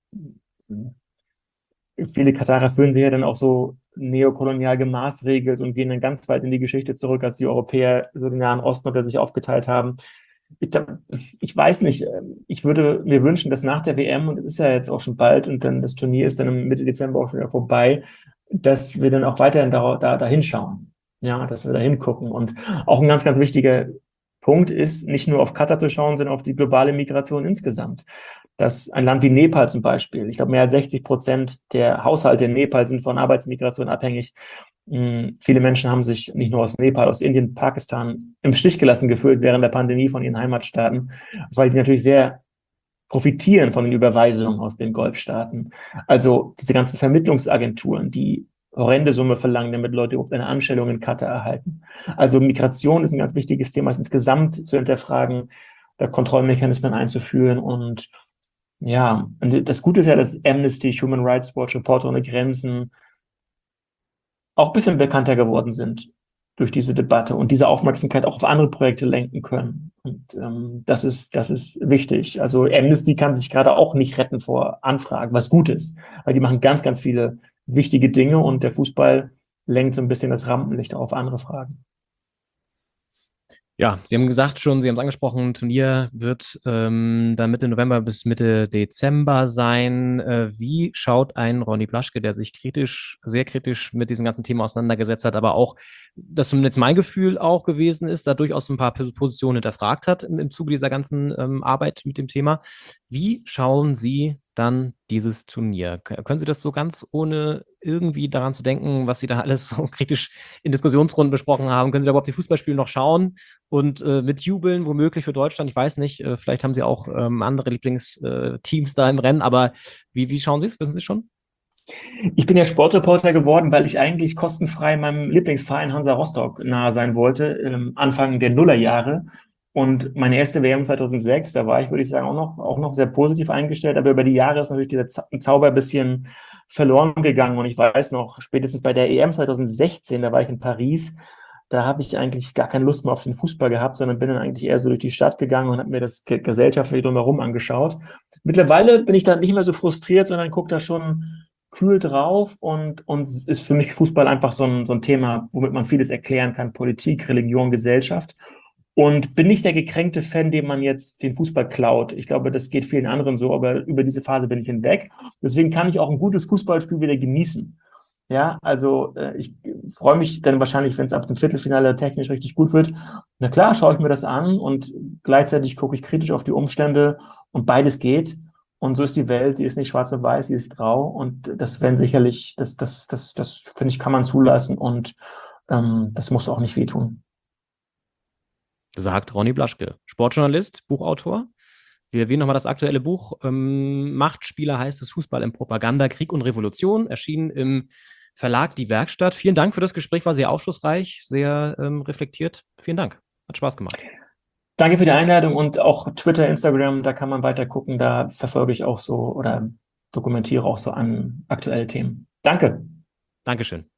Viele Katarer fühlen sich ja dann auch so neokolonial gemaßregelt und gehen dann ganz weit in die Geschichte zurück, als die Europäer so den Nahen Osten unter sich aufgeteilt haben. Ich weiß nicht, ich würde mir wünschen, dass nach der WM, und es ist ja jetzt auch schon bald und dann das Turnier ist dann im Mitte Dezember auch schon wieder vorbei, dass wir dann auch weiterhin da hinschauen. Ja, dass wir da hingucken. Und auch ein ganz, ganz wichtiger Punkt ist, nicht nur auf Katar zu schauen, sondern auf die globale Migration insgesamt. Dass ein Land wie Nepal zum Beispiel, ich glaube, mehr als 60% der Haushalte in Nepal sind von Arbeitsmigration abhängig. Viele Menschen haben sich nicht nur aus Nepal, aus Indien, Pakistan im Stich gelassen gefühlt während der Pandemie von ihren Heimatstaaten, weil die natürlich sehr profitieren von den Überweisungen aus den Golfstaaten. Also diese ganzen Vermittlungsagenturen, die horrende Summe verlangen, damit Leute überhaupt eine Anstellung in Katar erhalten. Also Migration ist ein ganz wichtiges Thema, es insgesamt zu hinterfragen. da Kontrollmechanismen einzuführen. Und ja, und das Gute ist ja, dass Amnesty, Human Rights Watch, Reporter ohne Grenzen auch ein bisschen bekannter geworden sind durch diese Debatte und diese Aufmerksamkeit auch auf andere Projekte lenken können. Und das ist wichtig. Also Amnesty kann sich gerade auch nicht retten vor Anfragen, was gut ist, weil die machen ganz, ganz viele wichtige Dinge und der Fußball lenkt so ein bisschen das Rampenlicht auf andere Fragen. Ja, Sie haben gesagt schon, Sie haben es angesprochen, Turnier wird dann Mitte November bis Mitte Dezember sein. Wie schaut ein Ronny Blaschke, der sich sehr kritisch mit diesem ganzen Thema auseinandergesetzt hat, aber auch, das zumindest mein Gefühl auch gewesen ist, da durchaus ein paar Positionen hinterfragt hat im Zuge dieser ganzen Arbeit mit dem Thema. Wie schauen Sie dann dieses Turnier? Können Sie das so ganz ohne irgendwie daran zu denken, was Sie da alles so kritisch in Diskussionsrunden besprochen haben? Können Sie da überhaupt die Fußballspiele noch schauen und mitjubeln, womöglich für Deutschland? Ich weiß nicht, vielleicht haben Sie auch andere Lieblingsteams da im Rennen, aber wie schauen Sie es? Wissen Sie schon? Ich bin ja Sportreporter geworden, weil ich eigentlich kostenfrei meinem Lieblingsverein Hansa Rostock nahe sein wollte, Anfang der Nullerjahre. Und meine erste WM 2006, da war ich, würde ich sagen, auch noch sehr positiv eingestellt. Aber über die Jahre ist natürlich dieser Zauber ein bisschen verloren gegangen. Und ich weiß noch, spätestens bei der EM 2016, da war ich in Paris, da habe ich eigentlich gar keine Lust mehr auf den Fußball gehabt, sondern bin dann eigentlich eher so durch die Stadt gegangen und habe mir das gesellschaftliche drumherum angeschaut. Mittlerweile bin ich da nicht mehr so frustriert, sondern gucke da schon kühl drauf und ist für mich Fußball einfach so ein Thema, womit man vieles erklären kann, Politik, Religion, Gesellschaft. Und bin nicht der gekränkte Fan, dem man jetzt den Fußball klaut. Ich glaube, das geht vielen anderen so, aber über diese Phase bin ich hinweg. Deswegen kann ich auch ein gutes Fußballspiel wieder genießen. Ja, also ich freue mich dann wahrscheinlich, wenn es ab dem Viertelfinale technisch richtig gut wird. Na klar, schaue ich mir das an und gleichzeitig gucke ich kritisch auf die Umstände und beides geht. Und so ist die Welt, die ist nicht schwarz und weiß, die ist grau. Und das werden sicherlich, das finde ich, kann man zulassen und das muss auch nicht wehtun. Sagt Ronny Blaschke, Sportjournalist, Buchautor. Wir erwähnen nochmal das aktuelle Buch. Machtspieler heißt es, Fußball in Propaganda, Krieg und Revolution, erschienen im Verlag Die Werkstatt. Vielen Dank für das Gespräch, war sehr aufschlussreich, sehr reflektiert. Vielen Dank, hat Spaß gemacht. Danke für die Einladung und auch Twitter, Instagram, da kann man weiter gucken, da verfolge ich auch so oder dokumentiere auch so an aktuelle Themen. Danke. Dankeschön.